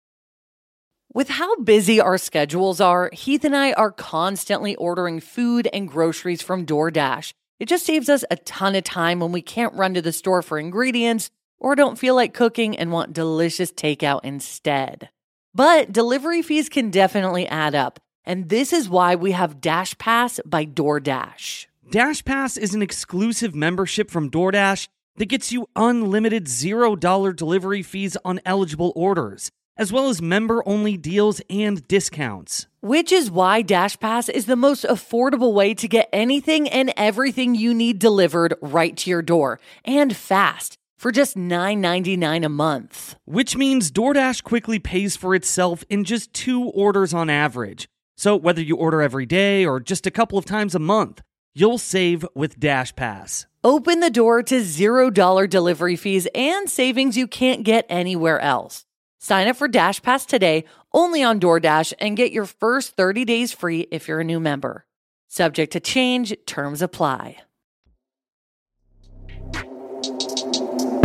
Speaker 2: With how busy our schedules are, Heath and I are constantly ordering food and groceries from DoorDash. It just saves us a ton of time when we can't run to the store for ingredients or don't feel like cooking and want delicious takeout instead. But delivery fees can definitely add up, and this is why we have Dash Pass by DoorDash.
Speaker 10: Dash Pass is an exclusive membership from DoorDash that gets you unlimited zero dollar delivery fees on eligible orders, as well as member-only deals and discounts.
Speaker 2: Which is why Dash Pass is the most affordable way to get anything and everything you need delivered right to your door, and fast, for just nine ninety-nine a month.
Speaker 10: Which means DoorDash quickly pays for itself in just two orders on average. So whether you order every day or just a couple of times a month, you'll save with Dash Pass.
Speaker 2: Open the door to zero dollar delivery fees and savings you can't get anywhere else. Sign up for Dash Pass today, only on DoorDash, and get your first thirty days free if you're a new member. Subject to change, terms apply.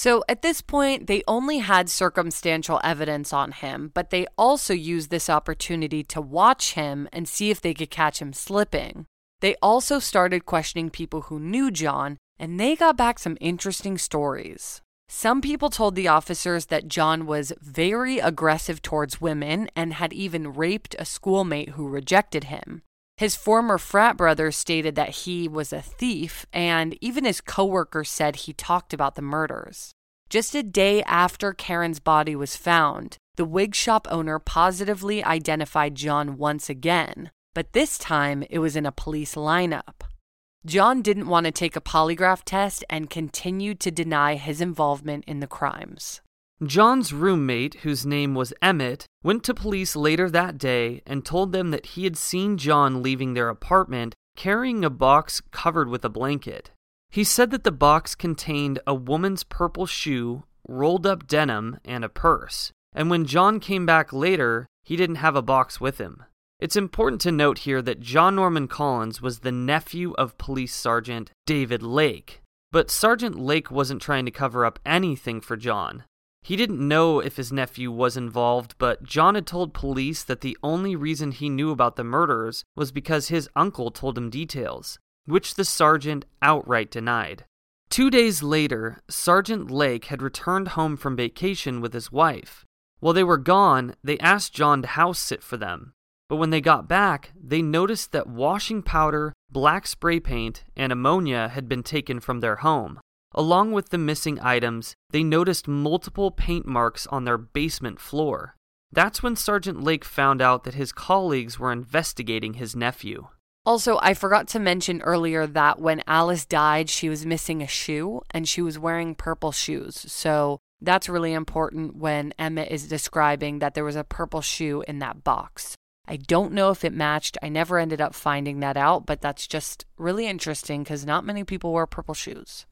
Speaker 2: So at this point, they only had circumstantial evidence on him, but they also used this opportunity to watch him and see if they could catch him slipping. They also started questioning people who knew John, and they got back some interesting stories. Some people told the officers that John was very aggressive towards women and had even raped a schoolmate who rejected him. His former frat brother stated that he was a thief, and even his coworkers said he talked about the murders. Just a day after Karen's body was found, the wig shop owner positively identified John once again, but this time it was in a police lineup. John didn't want to take a polygraph test and continued to deny his involvement in the crimes.
Speaker 1: John's roommate, whose name was Emmett, went to police later that day and told them that he had seen John leaving their apartment carrying a box covered with a blanket. He said that the box contained a woman's purple shoe, rolled up denim, and a purse. And when John came back later, he didn't have a box with him. It's important to note here that John Norman Collins was the nephew of Police Sergeant David Lake. But Sergeant Lake wasn't trying to cover up anything for John. He didn't know if his nephew was involved, but John had told police that the only reason he knew about the murders was because his uncle told him details, which the sergeant outright denied. Two days later, Sergeant Lake had returned home from vacation with his wife. While they were gone, they asked John to house sit for them. But when they got back, they noticed that washing powder, black spray paint, and ammonia had been taken from their home. Along with the missing items, they noticed multiple paint marks on their basement floor. That's when Sergeant Lake found out that his colleagues were investigating his nephew.
Speaker 2: Also, I forgot to mention earlier that when Alice died, she was missing a shoe, and she was wearing purple shoes. So that's really important when Emmett is describing that there was a purple shoe in that box. I don't know if it matched. I never ended up finding that out, but that's just really interesting because not many people wear purple shoes.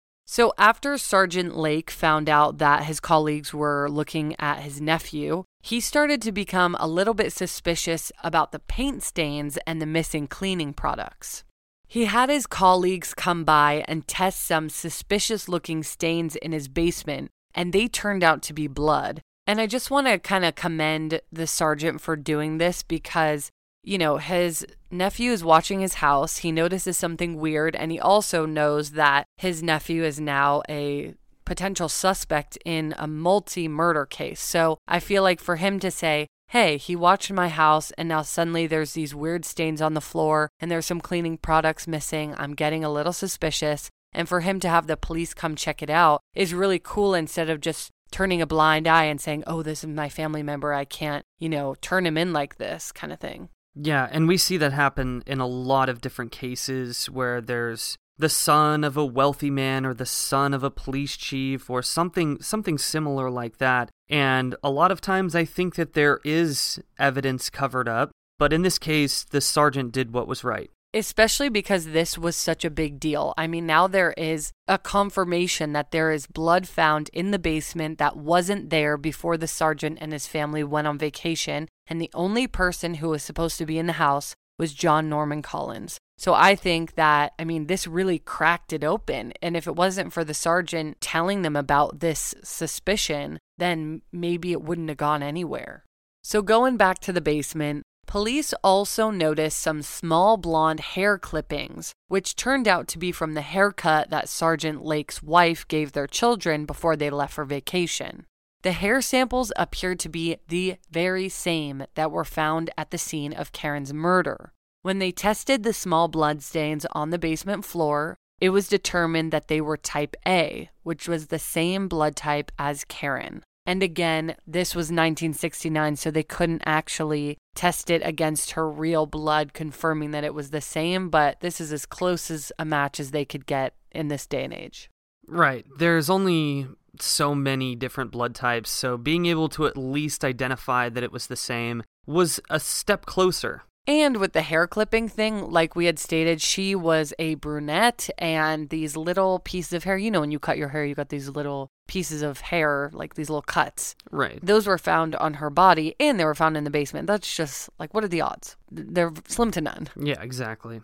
Speaker 2: So after Sergeant Lake found out that his colleagues were looking at his nephew, he started to become a little bit suspicious about the paint stains and the missing cleaning products. He had his colleagues come by and test some suspicious-looking stains in his basement, and they turned out to be blood. And I just want to kind of commend the sergeant for doing this because, you know, his nephew is watching his house. He notices something weird, and he also knows that his nephew is now a potential suspect in a multi-murder case. So I feel like for him to say, hey, he watched my house, and now suddenly there's these weird stains on the floor, and there's some cleaning products missing. I'm getting a little suspicious. And for him to have the police come check it out is really cool instead of just turning a blind eye and saying, oh, this is my family member, I can't, you know, turn him in like this kind of thing.
Speaker 1: Yeah, and we see that happen in a lot of different cases where there's the son of a wealthy man or the son of a police chief or something something similar like that. And a lot of times I think that there is evidence covered up, but in this case, the sergeant did what was right.
Speaker 2: Especially because this was such a big deal. I mean, now there is a confirmation that there is blood found in the basement that wasn't there before the sergeant and his family went on vacation, and the only person who was supposed to be in the house was John Norman Collins. So I think that, I mean, this really cracked it open, and if it wasn't for the sergeant telling them about this suspicion, then maybe it wouldn't have gone anywhere. So going back to the basement, police also noticed some small blonde hair clippings, which turned out to be from the haircut that Sergeant Lake's wife gave their children before they left for vacation. The hair samples appeared to be the very same that were found at the scene of Karen's murder. When they tested the small blood stains on the basement floor, it was determined that they were type A, which was the same blood type as Karen. And again, this was nineteen sixty-nine, so they couldn't actually test it against her real blood, confirming that it was the same, but this is as close as a match as they could get in this day and age.
Speaker 1: Right. There's only so many different blood types, so being able to at least identify that it was the same was a step closer.
Speaker 2: And with the hair clipping thing, like we had stated, she was a brunette, and these little pieces of hair, you know, when you cut your hair, you got these little pieces of hair, like these little cuts.
Speaker 1: Right.
Speaker 2: Those were found on her body, and they were found in the basement. That's just, like, what are the odds? They're slim to none.
Speaker 1: Yeah, exactly.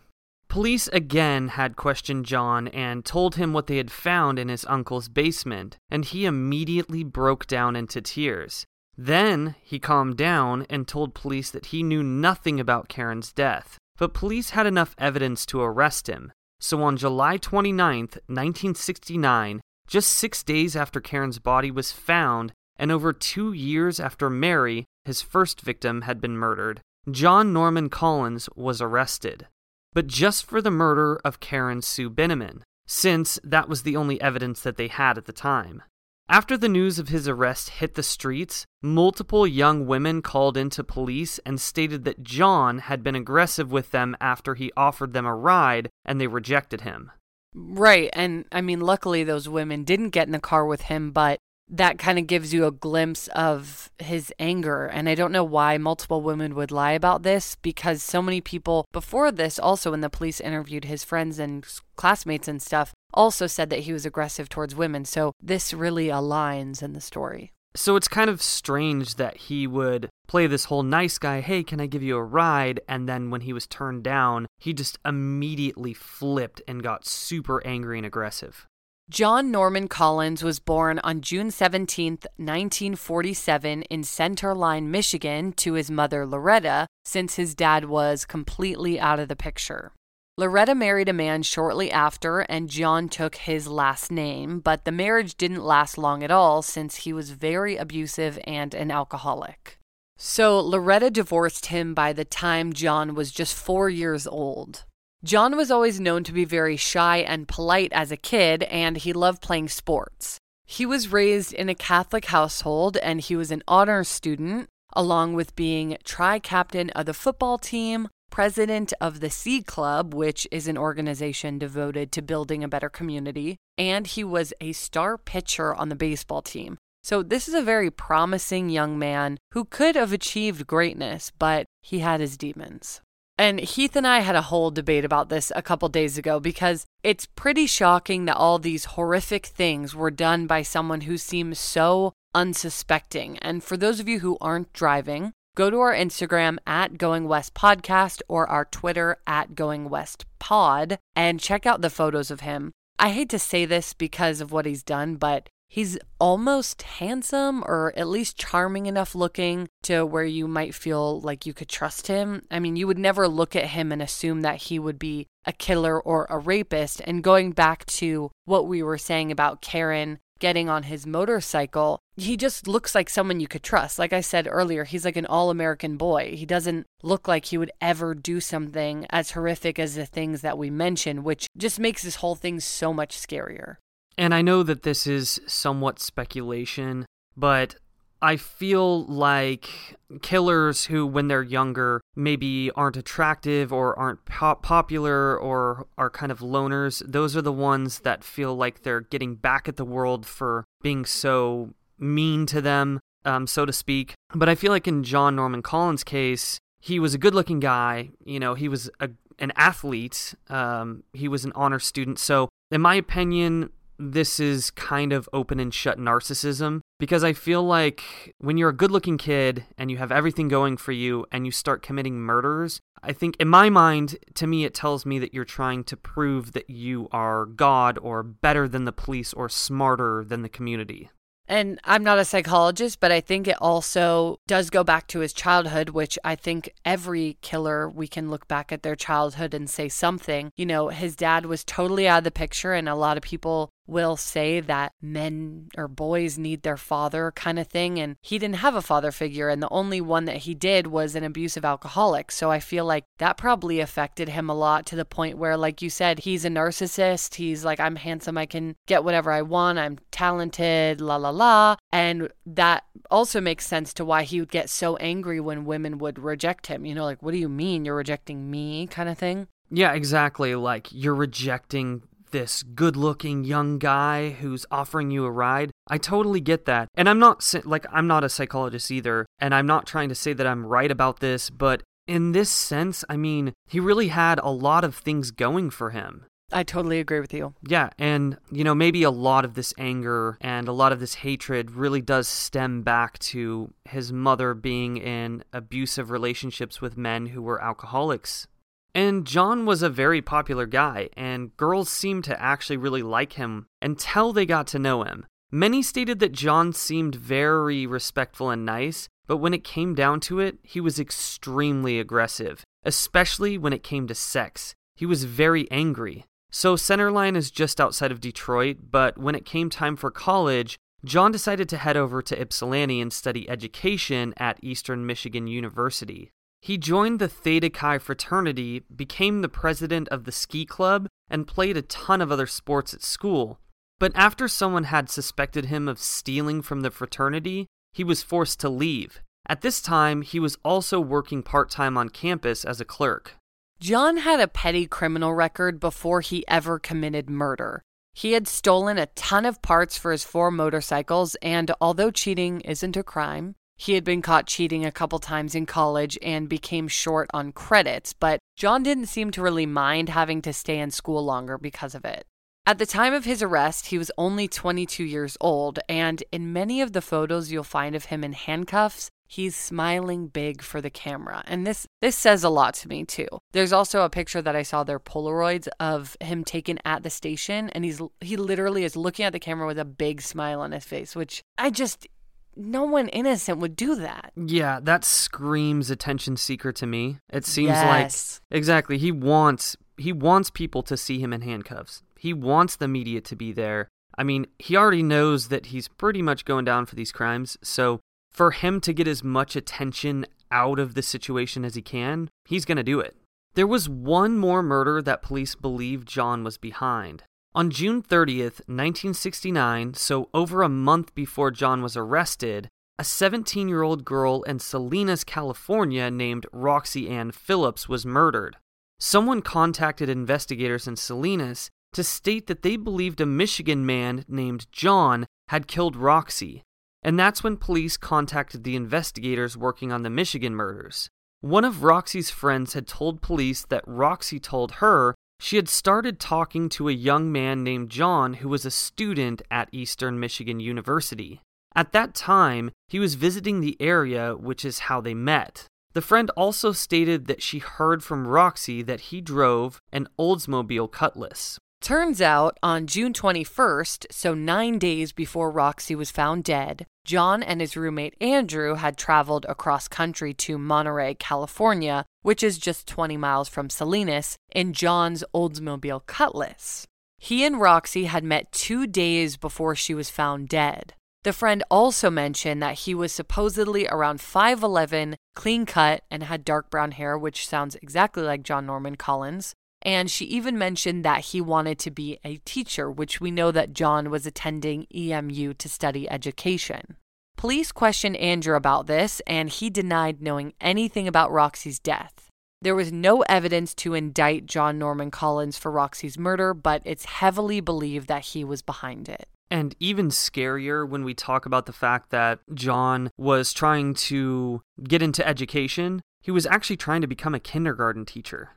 Speaker 1: Police again had questioned John and told him what they had found in his uncle's basement, and he immediately broke down into tears. Then he calmed down and told police that he knew nothing about Karen's death, but police had enough evidence to arrest him. So on July twenty-ninth, nineteen sixty-nine, just six days after Karen's body was found, and over two years after Mary, his first victim, had been murdered, John Norman Collins was arrested. But just for the murder of Karen Sue Binneman, since that was the only evidence that they had at the time. After the news of his arrest hit the streets, multiple young women called into police and stated that John had been aggressive with them after he offered them a ride and they rejected him.
Speaker 2: Right, and I mean, luckily those women didn't get in the car with him, but that kind of gives you a glimpse of his anger. And I don't know why multiple women would lie about this, because so many people before this, also when the police interviewed his friends and classmates and stuff, also said that he was aggressive towards women. So this really aligns in the story.
Speaker 1: So it's kind of strange that he would play this whole nice guy, hey, can I give you a ride? And then when he was turned down, he just immediately flipped and got super angry and aggressive.
Speaker 2: John Norman Collins was born on June seventeenth, nineteen forty-seven in Center Line, Michigan, to his mother Loretta, since his dad was completely out of the picture. Loretta married a man shortly after, and John took his last name, but the marriage didn't last long at all since he was very abusive and an alcoholic. So Loretta divorced him by the time John was just four years old. John was always known to be very shy and polite as a kid, and he loved playing sports. He was raised in a Catholic household, and he was an honors student, along with being tri-captain of the football team, president of the Seed Club, which is an organization devoted to building a better community, and he was a star pitcher on the baseball team. So this is a very promising young man who could have achieved greatness, but he had his demons. And Heath and I had a whole debate about this a couple days ago, because it's pretty shocking that all these horrific things were done by someone who seems so unsuspecting. And for those of you who aren't driving, go to our Instagram at Going West Podcast or our Twitter at Going West Pod and check out the photos of him. I hate to say this because of what he's done, but he's almost handsome, or at least charming enough looking to where you might feel like you could trust him. I mean, you would never look at him and assume that he would be a killer or a rapist. And going back to what we were saying about Karen getting on his motorcycle, he just looks like someone you could trust. Like I said earlier, he's like an all-American boy. He doesn't look like he would ever do something as horrific as the things that we mentioned, which just makes this whole thing so much scarier.
Speaker 1: And I know that this is somewhat speculation, but I feel like killers who, when they're younger, maybe aren't attractive or aren't pop- popular or are kind of loners, those are the ones that feel like they're getting back at the world for being so mean to them, um, so to speak. But I feel like in John Norman Collins' case, he was a good-looking guy. You know, he was a, an athlete. Um, he was an honor student. So, in my opinion, this is kind of open and shut narcissism, because I feel like when you're a good-looking kid and you have everything going for you and you start committing murders, I think in my mind, to me, it tells me that you're trying to prove that you are God or better than the police or smarter than the community.
Speaker 2: And I'm not a psychologist, but I think it also does go back to his childhood, which I think every killer, we can look back at their childhood and say something. You know, his dad was totally out of the picture, and a lot of people will say that men or boys need their father kind of thing, and he didn't have a father figure, and the only one that he did was an abusive alcoholic. So I feel like that probably affected him a lot, to the point where, like you said, he's a narcissist. He's like, I'm handsome, I can get whatever I want, I'm talented, la la la. And that also makes sense to why he would get so angry when women would reject him. You know, like, what do you mean you're rejecting me, kind of thing?
Speaker 1: Yeah, exactly. Like, you're rejecting this good-looking young guy who's offering you a ride. I totally get that. And I'm not, like, I'm not a psychologist either, and I'm not trying to say that I'm right about this, but in this sense, I mean, he really had a lot of things going for him.
Speaker 2: I totally agree with you.
Speaker 1: Yeah, and, you know, maybe a lot of this anger and a lot of this hatred really does stem back to his mother being in abusive relationships with men who were alcoholics. And John was a very popular guy, and girls seemed to actually really like him until they got to know him. Many stated that John seemed very respectful and nice, but when it came down to it, he was extremely aggressive, especially when it came to sex. He was very angry. So Centerline is just outside of Detroit, but when it came time for college, John decided to head over to Ypsilanti and study education at Eastern Michigan University. He joined the Theta Chi fraternity, became the president of the ski club, and played a ton of other sports at school. But after someone had suspected him of stealing from the fraternity, he was forced to leave. At this time, he was also working part-time on campus as a clerk.
Speaker 2: John had a petty criminal record before he ever committed murder. He had stolen a ton of parts for his four motorcycles, and although cheating isn't a crime, he had been caught cheating a couple times in college and became short on credits, but John didn't seem to really mind having to stay in school longer because of it. At the time of his arrest, he was only twenty-two years old, and in many of the photos you'll find of him in handcuffs, he's smiling big for the camera. And this this says a lot to me, too. There's also a picture that I saw there, Polaroids, of him taken at the station, and he's he literally is looking at the camera with a big smile on his face, which I just... No one innocent would do that.
Speaker 1: Yeah, that screams attention seeker to me. It seems
Speaker 2: yes.
Speaker 1: like... Exactly, he wants he wants people to see him in handcuffs. He wants the media to be there. I mean, he already knows that he's pretty much going down for these crimes, so for him to get as much attention out of the situation as he can, he's going to do it. There was one more murder that police believe John was behind. On June thirtieth, nineteen sixty-nine, so over a month before John was arrested, a seventeen-year-old girl in Salinas, California named Roxy Ann Phillips was murdered. Someone contacted investigators in Salinas to state that they believed a Michigan man named John had killed Roxy, and that's when police contacted the investigators working on the Michigan murders. One of Roxy's friends had told police that Roxy told her she had started talking to a young man named John who was a student at Eastern Michigan University. At that time, he was visiting the area, which is how they met. The friend also stated that she heard from Roxy that he drove an Oldsmobile Cutlass.
Speaker 2: Turns out, on June twenty-first, so nine days before Roxy was found dead, John and his roommate Andrew had traveled across country to Monterey, California, which is just twenty miles from Salinas, in John's Oldsmobile Cutlass. He and Roxy had met two days before she was found dead. The friend also mentioned that he was supposedly around five eleven, clean-cut, and had dark brown hair, which sounds exactly like John Norman Collins. And she even mentioned that he wanted to be a teacher, which we know that John was attending E M U to study education. Police questioned Andrew about this, and he denied knowing anything about Roxy's death. There was no evidence to indict John Norman Collins for Roxy's murder, but it's heavily believed that he was behind it.
Speaker 1: And even scarier when we talk about the fact that John was trying to get into education, he was actually trying to become a kindergarten teacher.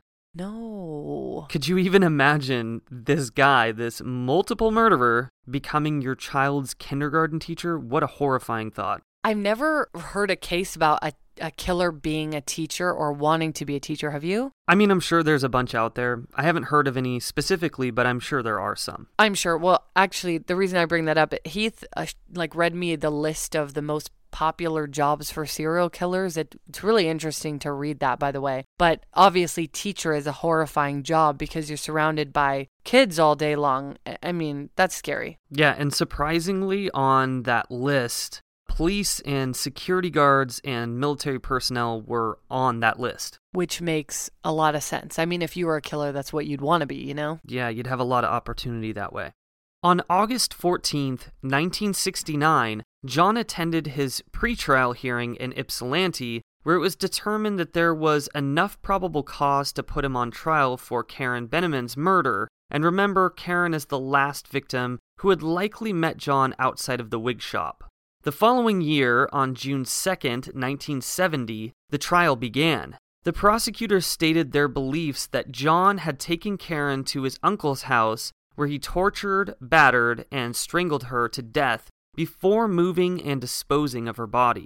Speaker 2: No.
Speaker 1: Could you even imagine this guy, this multiple murderer, becoming your child's kindergarten teacher? What a horrifying thought.
Speaker 2: I've never heard a case about a, a killer being a teacher or wanting to be a teacher. Have you?
Speaker 1: I mean, I'm sure there's a bunch out there. I haven't heard of any specifically, but I'm sure there are some.
Speaker 2: I'm sure. Well, actually, the reason I bring that up, Heath uh, like read me the list of the most popular jobs for serial killers. It, it's really interesting to read that, by the way. But obviously, teacher is a horrifying job because you're surrounded by kids all day long. I mean, that's scary.
Speaker 1: Yeah, and surprisingly on that list, police and security guards and military personnel were on that list.
Speaker 2: Which makes a lot of sense. I mean, if you were a killer, that's what you'd want to be, you know?
Speaker 1: Yeah, you'd have a lot of opportunity that way. On August fourteenth, nineteen sixty-nine, John attended his pretrial hearing in Ypsilanti, where it was determined that there was enough probable cause to put him on trial for Karen Benneman's murder. And remember, Karen is the last victim who had likely met John outside of the wig shop. The following year, on June second, nineteen seventy, the trial began. The prosecutors stated their beliefs that John had taken Karen to his uncle's house, where he tortured, battered, and strangled her to death before moving and disposing of her body.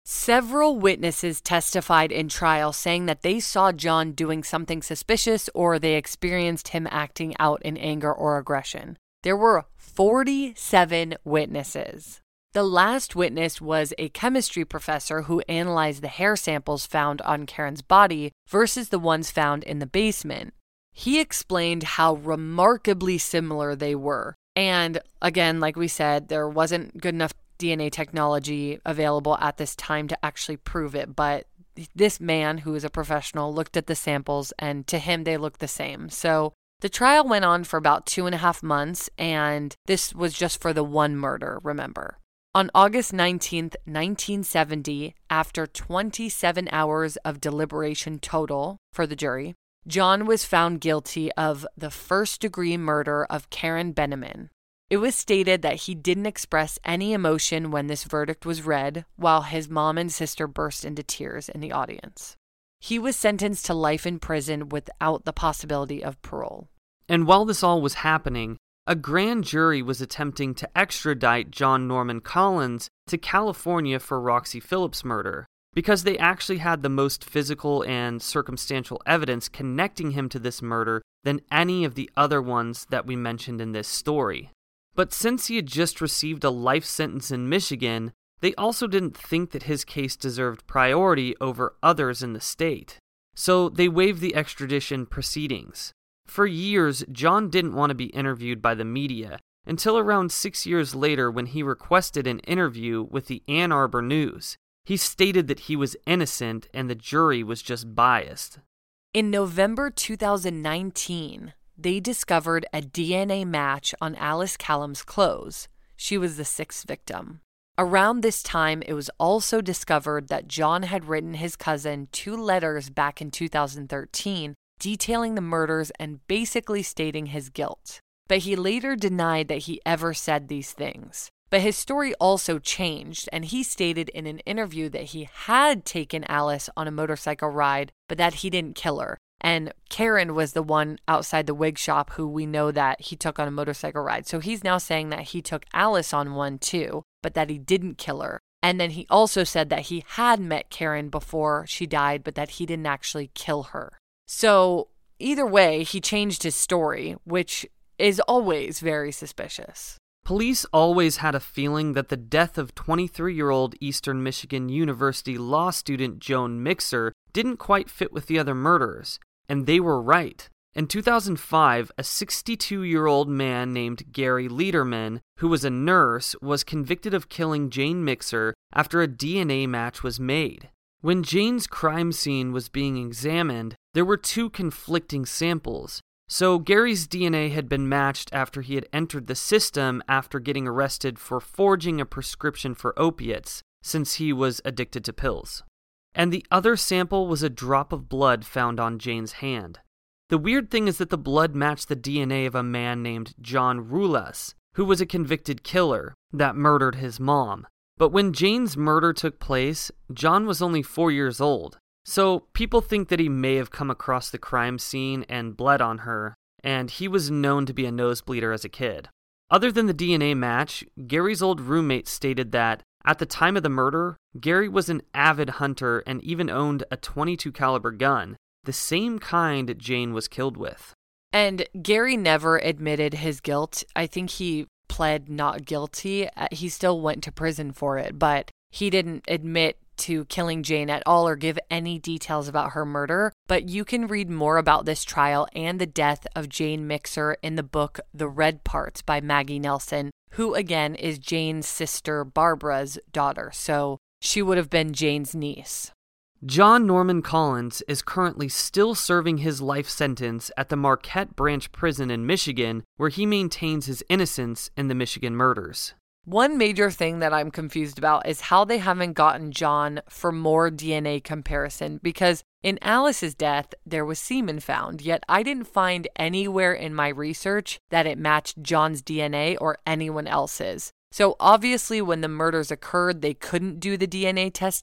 Speaker 2: Several witnesses testified in trial saying that they saw John doing something suspicious or they experienced him acting out in anger or aggression. There were forty-seven witnesses. The last witness was a chemistry professor who analyzed the hair samples found on Karen's body versus the ones found in the basement. He explained how remarkably similar they were. And again, like we said, there wasn't good enough D N A technology available at this time to actually prove it, but this man, who is a professional, looked at the samples and to him they looked the same. So the trial went on for about two and a half months, and this was just for the one murder, remember. On August nineteenth, nineteen seventy, after twenty-seven hours of deliberation total for the jury, John was found guilty of the first-degree murder of Karen Benneman. It was stated that he didn't express any emotion when this verdict was read, while his mom and sister burst into tears in the audience. He was sentenced to life in prison without the possibility of parole.
Speaker 1: And while this all was happening, a grand jury was attempting to extradite John Norman Collins to California for Roxy Phillips' murder, because they actually had the most physical and circumstantial evidence connecting him to this murder than any of the other ones that we mentioned in this story. But since he had just received a life sentence in Michigan, they also didn't think that his case deserved priority over others in the state. So they waived the extradition proceedings. For years, John didn't want to be interviewed by the media until around six years later when he requested an interview with the Ann Arbor News. He stated that he was innocent and the jury was just biased.
Speaker 2: In November two thousand nineteen, they discovered a D N A match on Alice Callum's clothes. She was the sixth victim. Around this time, it was also discovered that John had written his cousin two letters back in two thousand thirteen detailing the murders and basically stating his guilt. But he later denied that he ever said these things. But his story also changed, and he stated in an interview that he had taken Alice on a motorcycle ride, but that he didn't kill her. And Karen was the one outside the wig shop who we know that he took on a motorcycle ride. So he's now saying that he took Alice on one too, but that he didn't kill her. And then he also said that he had met Karen before she died, but that he didn't actually kill her. So either way, he changed his story, which is always very suspicious.
Speaker 1: Police always had a feeling that the death of twenty-three-year-old Eastern Michigan University law student Joan Mixer didn't quite fit with the other murderers, and they were right. In two thousand five, a sixty-two-year-old man named Gary Lederman, who was a nurse, was convicted of killing Jane Mixer after a D N A match was made. When Jane's crime scene was being examined, there were two conflicting samples. So Gary's D N A had been matched after he had entered the system after getting arrested for forging a prescription for opiates, since he was addicted to pills. And the other sample was a drop of blood found on Jane's hand. The weird thing is that the blood matched the D N A of a man named John Rulas, who was a convicted killer that murdered his mom. But when Jane's murder took place, John was only four years old. So people think that he may have come across the crime scene and bled on her, and he was known to be a nosebleeder as a kid. Other than the D N A match, Gary's old roommate stated that at the time of the murder, Gary was an avid hunter and even owned a twenty-two caliber gun, the same kind Jane was killed with.
Speaker 2: And Gary never admitted his guilt. I think he pled not guilty. He still went to prison for it, but he didn't admit to killing Jane at all or give any details about her murder. But you can read more about this trial and the death of Jane Mixer in the book The Red Parts by Maggie Nelson, who again is Jane's sister Barbara's daughter. So she would have been Jane's niece.
Speaker 1: John Norman Collins is currently still serving his life sentence at the Marquette Branch Prison in Michigan, where he maintains his innocence in the Michigan murders.
Speaker 2: One major thing that I'm confused about is how they haven't gotten John for more D N A comparison, because in Alice's death, there was semen found, yet I didn't find anywhere in my research that it matched John's D N A or anyone else's. So obviously when the murders occurred, they couldn't do the D N A testing,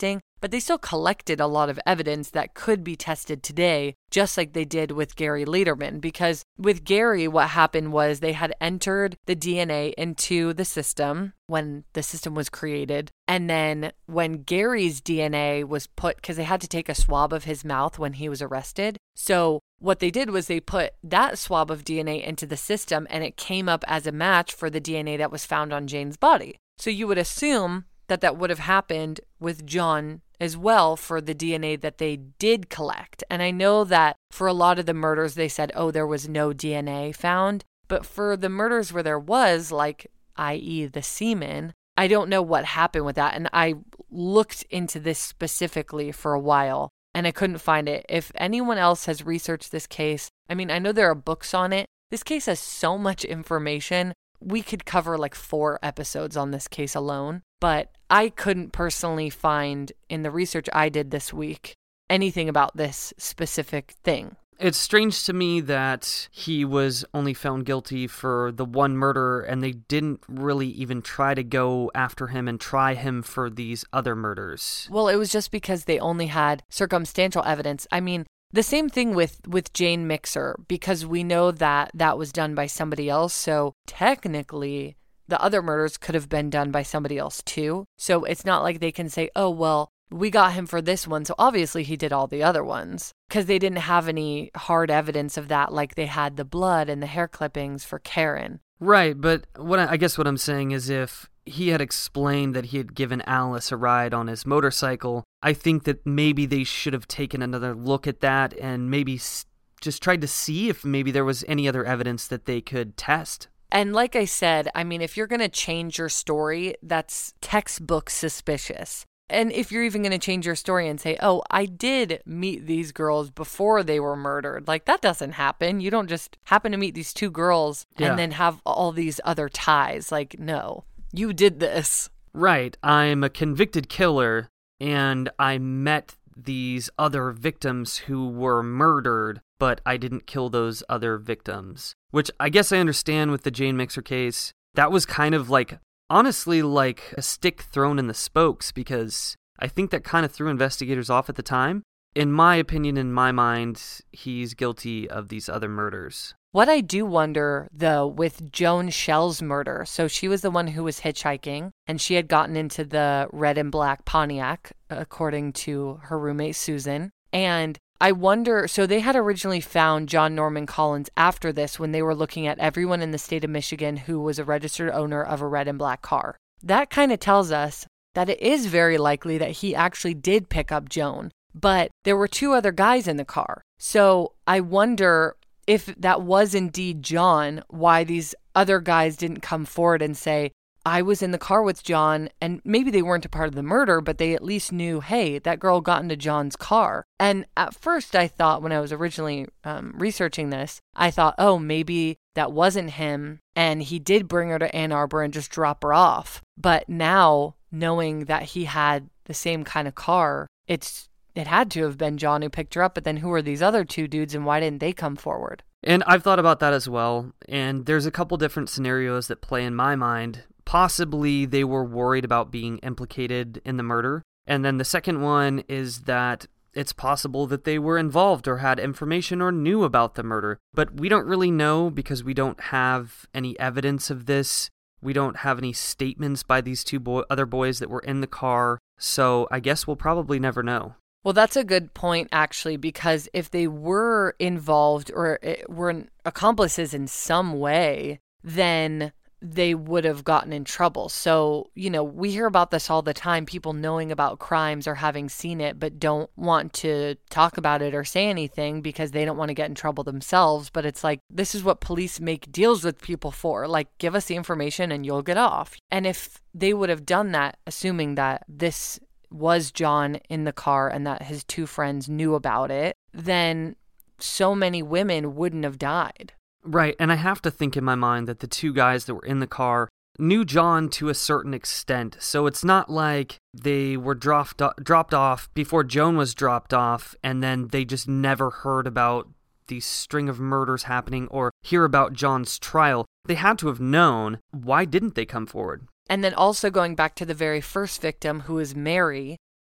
Speaker 2: but they still collected a lot of evidence that could be tested today, just like they did with Gary Lederman. Because with Gary, what happened was they had entered the D N A into the system when the system was created. And then when Gary's D N A was put, because they had to take a swab of his mouth when he was arrested. So what they did was they put that swab of D N A into the system, and it came up as a match for the D N A that was found on Jane's body. So you would assume that that would have happened with John as well for the D N A that they did collect. And I know that for a lot of the murders, they said, oh, there was no D N A found. But for the murders where there was, like, that is the semen, I don't know what happened with that. And I looked into this specifically for a while, and I couldn't find it. If anyone else has researched this case, I mean, I know there are books on it. This case has so much information. We could cover like four episodes on this case alone, but I couldn't personally find in the research I did this week anything about this specific thing.
Speaker 1: It's strange to me that he was only found guilty for the one murder and they didn't really even try to go after him and try him for these other murders.
Speaker 2: Well, it was just because they only had circumstantial evidence. I mean, the same thing with, with Jane Mixer, because we know that that was done by somebody else. So technically, the other murders could have been done by somebody else too. So it's not like they can say, oh, well, we got him for this one, so obviously he did all the other ones, because they didn't have any hard evidence of that, like they had the blood and the hair clippings for Karen.
Speaker 1: Right, but what I, I guess what I'm saying is if he had explained that he had given Alice a ride on his motorcycle, I think that maybe they should have taken another look at that and maybe s- just tried to see if maybe there was any other evidence that they could test.
Speaker 2: And like I said, I mean, if you're going to change your story, that's textbook suspicious. And if you're even going to change your story and say, oh, I did meet these girls before they were murdered, like that doesn't happen. You don't just happen to meet these two girls yeah. and then have all these other ties. Like, no, you did this.
Speaker 1: Right. I'm a convicted killer and I met these other victims who were murdered, but I didn't kill those other victims, which I guess I understand with the Jane Mixer case. That was kind of like honestly like a stick thrown in the spokes, because I think that kind of threw investigators off at the time. In my opinion, in my mind, he's guilty of these other murders.
Speaker 2: What I do wonder, though, with Joan Schell's murder, so she was the one who was hitchhiking, and she had gotten into the red and black Pontiac, according to her roommate, Susan. And I wonder, so they had originally found John Norman Collins after this when they were looking at everyone in the state of Michigan who was a registered owner of a red and black car. That kind of tells us that it is very likely that he actually did pick up Joan, but there were two other guys in the car. So I wonder if that was indeed John, why these other guys didn't come forward and say, I was in the car with John, and maybe they weren't a part of the murder, but they at least knew, hey, that girl got into John's car. And at first I thought, when I was originally um, researching this, I thought, oh, maybe that wasn't him, and he did bring her to Ann Arbor and just drop her off. But now, knowing that he had the same kind of car, it's it had to have been John who picked her up, but then who are these other two dudes, and why didn't they come forward?
Speaker 1: And I've thought about that as well, and there's a couple different scenarios that play in my mind. Possibly they were worried about being implicated in the murder. And then the second one is that it's possible that they were involved or had information or knew about the murder. But we don't really know because we don't have any evidence of this. We don't have any statements by these two boy- other boys that were in the car. So I guess we'll probably never know.
Speaker 2: Well, that's a good point, actually, because if they were involved or were accomplices in some way, then they would have gotten in trouble. So, you know, we hear about this all the time, people knowing about crimes or having seen it, but don't want to talk about it or say anything because they don't want to get in trouble themselves. But it's like, this is what police make deals with people for. Like, give us the information and you'll get off. And if they would have done that, assuming that this was John in the car and that his two friends knew about it, then so many women wouldn't have died.
Speaker 1: Right, and I have to think in my mind that the two guys that were in the car knew John to a certain extent, so it's not like they were dropped, dropped off before Joan was dropped off, and then they just never heard about the string of murders happening or hear about John's trial. They had to have known. Why didn't they come forward?
Speaker 2: And then also going back to the very first victim, who is Mary,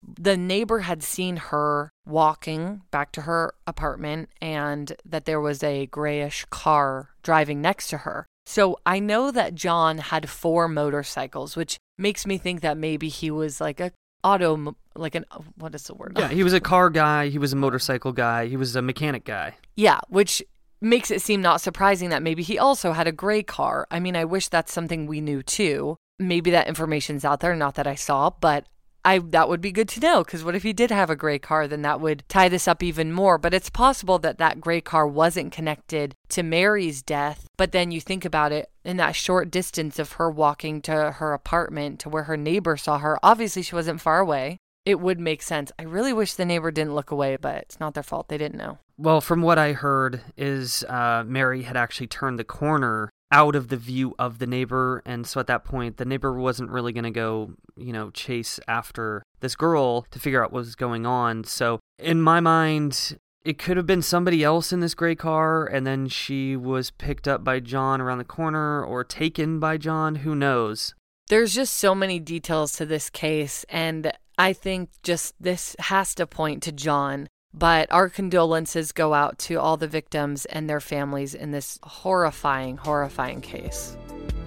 Speaker 2: The neighbor had seen her walking back to her apartment and that there was a grayish car driving next to her. So I know that John had four motorcycles, which makes me think that maybe he was like a auto, like an, what is the word?
Speaker 1: Yeah, he was a car guy. He was a motorcycle guy. He was a mechanic guy.
Speaker 2: Yeah, which makes it seem not surprising that maybe he also had a gray car. I mean, I wish that's something we knew too. Maybe that information's out there, not that I saw, but I that would be good to know, because what if he did have a gray car? Then that would tie this up even more. But it's possible that that gray car wasn't connected to Mary's death. But then you think about it, in that short distance of her walking to her apartment to where her neighbor saw her, obviously she wasn't far away. It would make sense. I really wish the neighbor didn't look away, but it's not their fault. They didn't know.
Speaker 1: Well, from what I heard is uh, Mary had actually turned the corner out of the view of the neighbor, and so at that point, the neighbor wasn't really going to go, you know, chase after this girl to figure out what was going on. So in my mind, it could have been somebody else in this gray car, and then she was picked up by John around the corner, or taken by John, who knows?
Speaker 2: There's just so many details to this case, and I think just this has to point to John. But our condolences go out to all the victims and their families in this horrifying, horrifying case.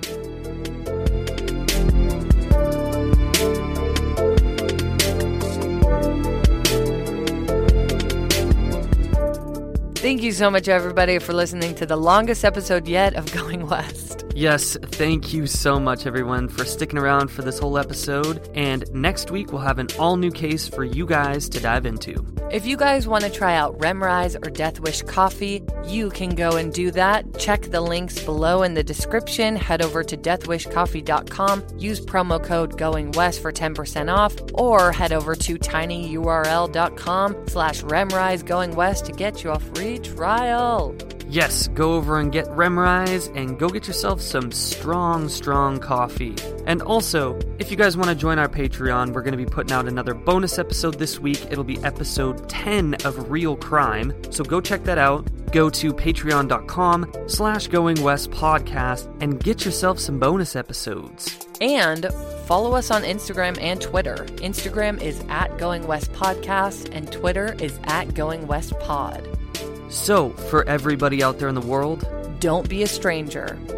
Speaker 2: Thank you so much, everybody, for listening to the longest episode yet of Going West.
Speaker 1: Yes, thank you so much, everyone, for sticking around for this whole episode. And next week, we'll have an all-new case for you guys to dive into.
Speaker 2: If you guys want to try out Remrise or Death Wish coffee, you can go and do that. Check the links below in the description. Head over to death wish coffee dot com. Use promo code GOINGWEST for ten percent off. Or head over to tinyurl.com slash Remrise Going West to get your free trial.
Speaker 1: Yes, go over and get Remrise and go get yourself some strong, strong coffee. And also, if you guys want to join our Patreon, we're going to be putting out another bonus episode this week. It'll be episode ten of Real Crime. So go check that out. Go to patreon.com slash Going West podcast and get yourself some bonus episodes.
Speaker 2: And follow us on Instagram and Twitter. Instagram is at Going West Podcast and Twitter is at Going West Pod.
Speaker 1: So, for everybody out there in the world,
Speaker 2: don't be a stranger.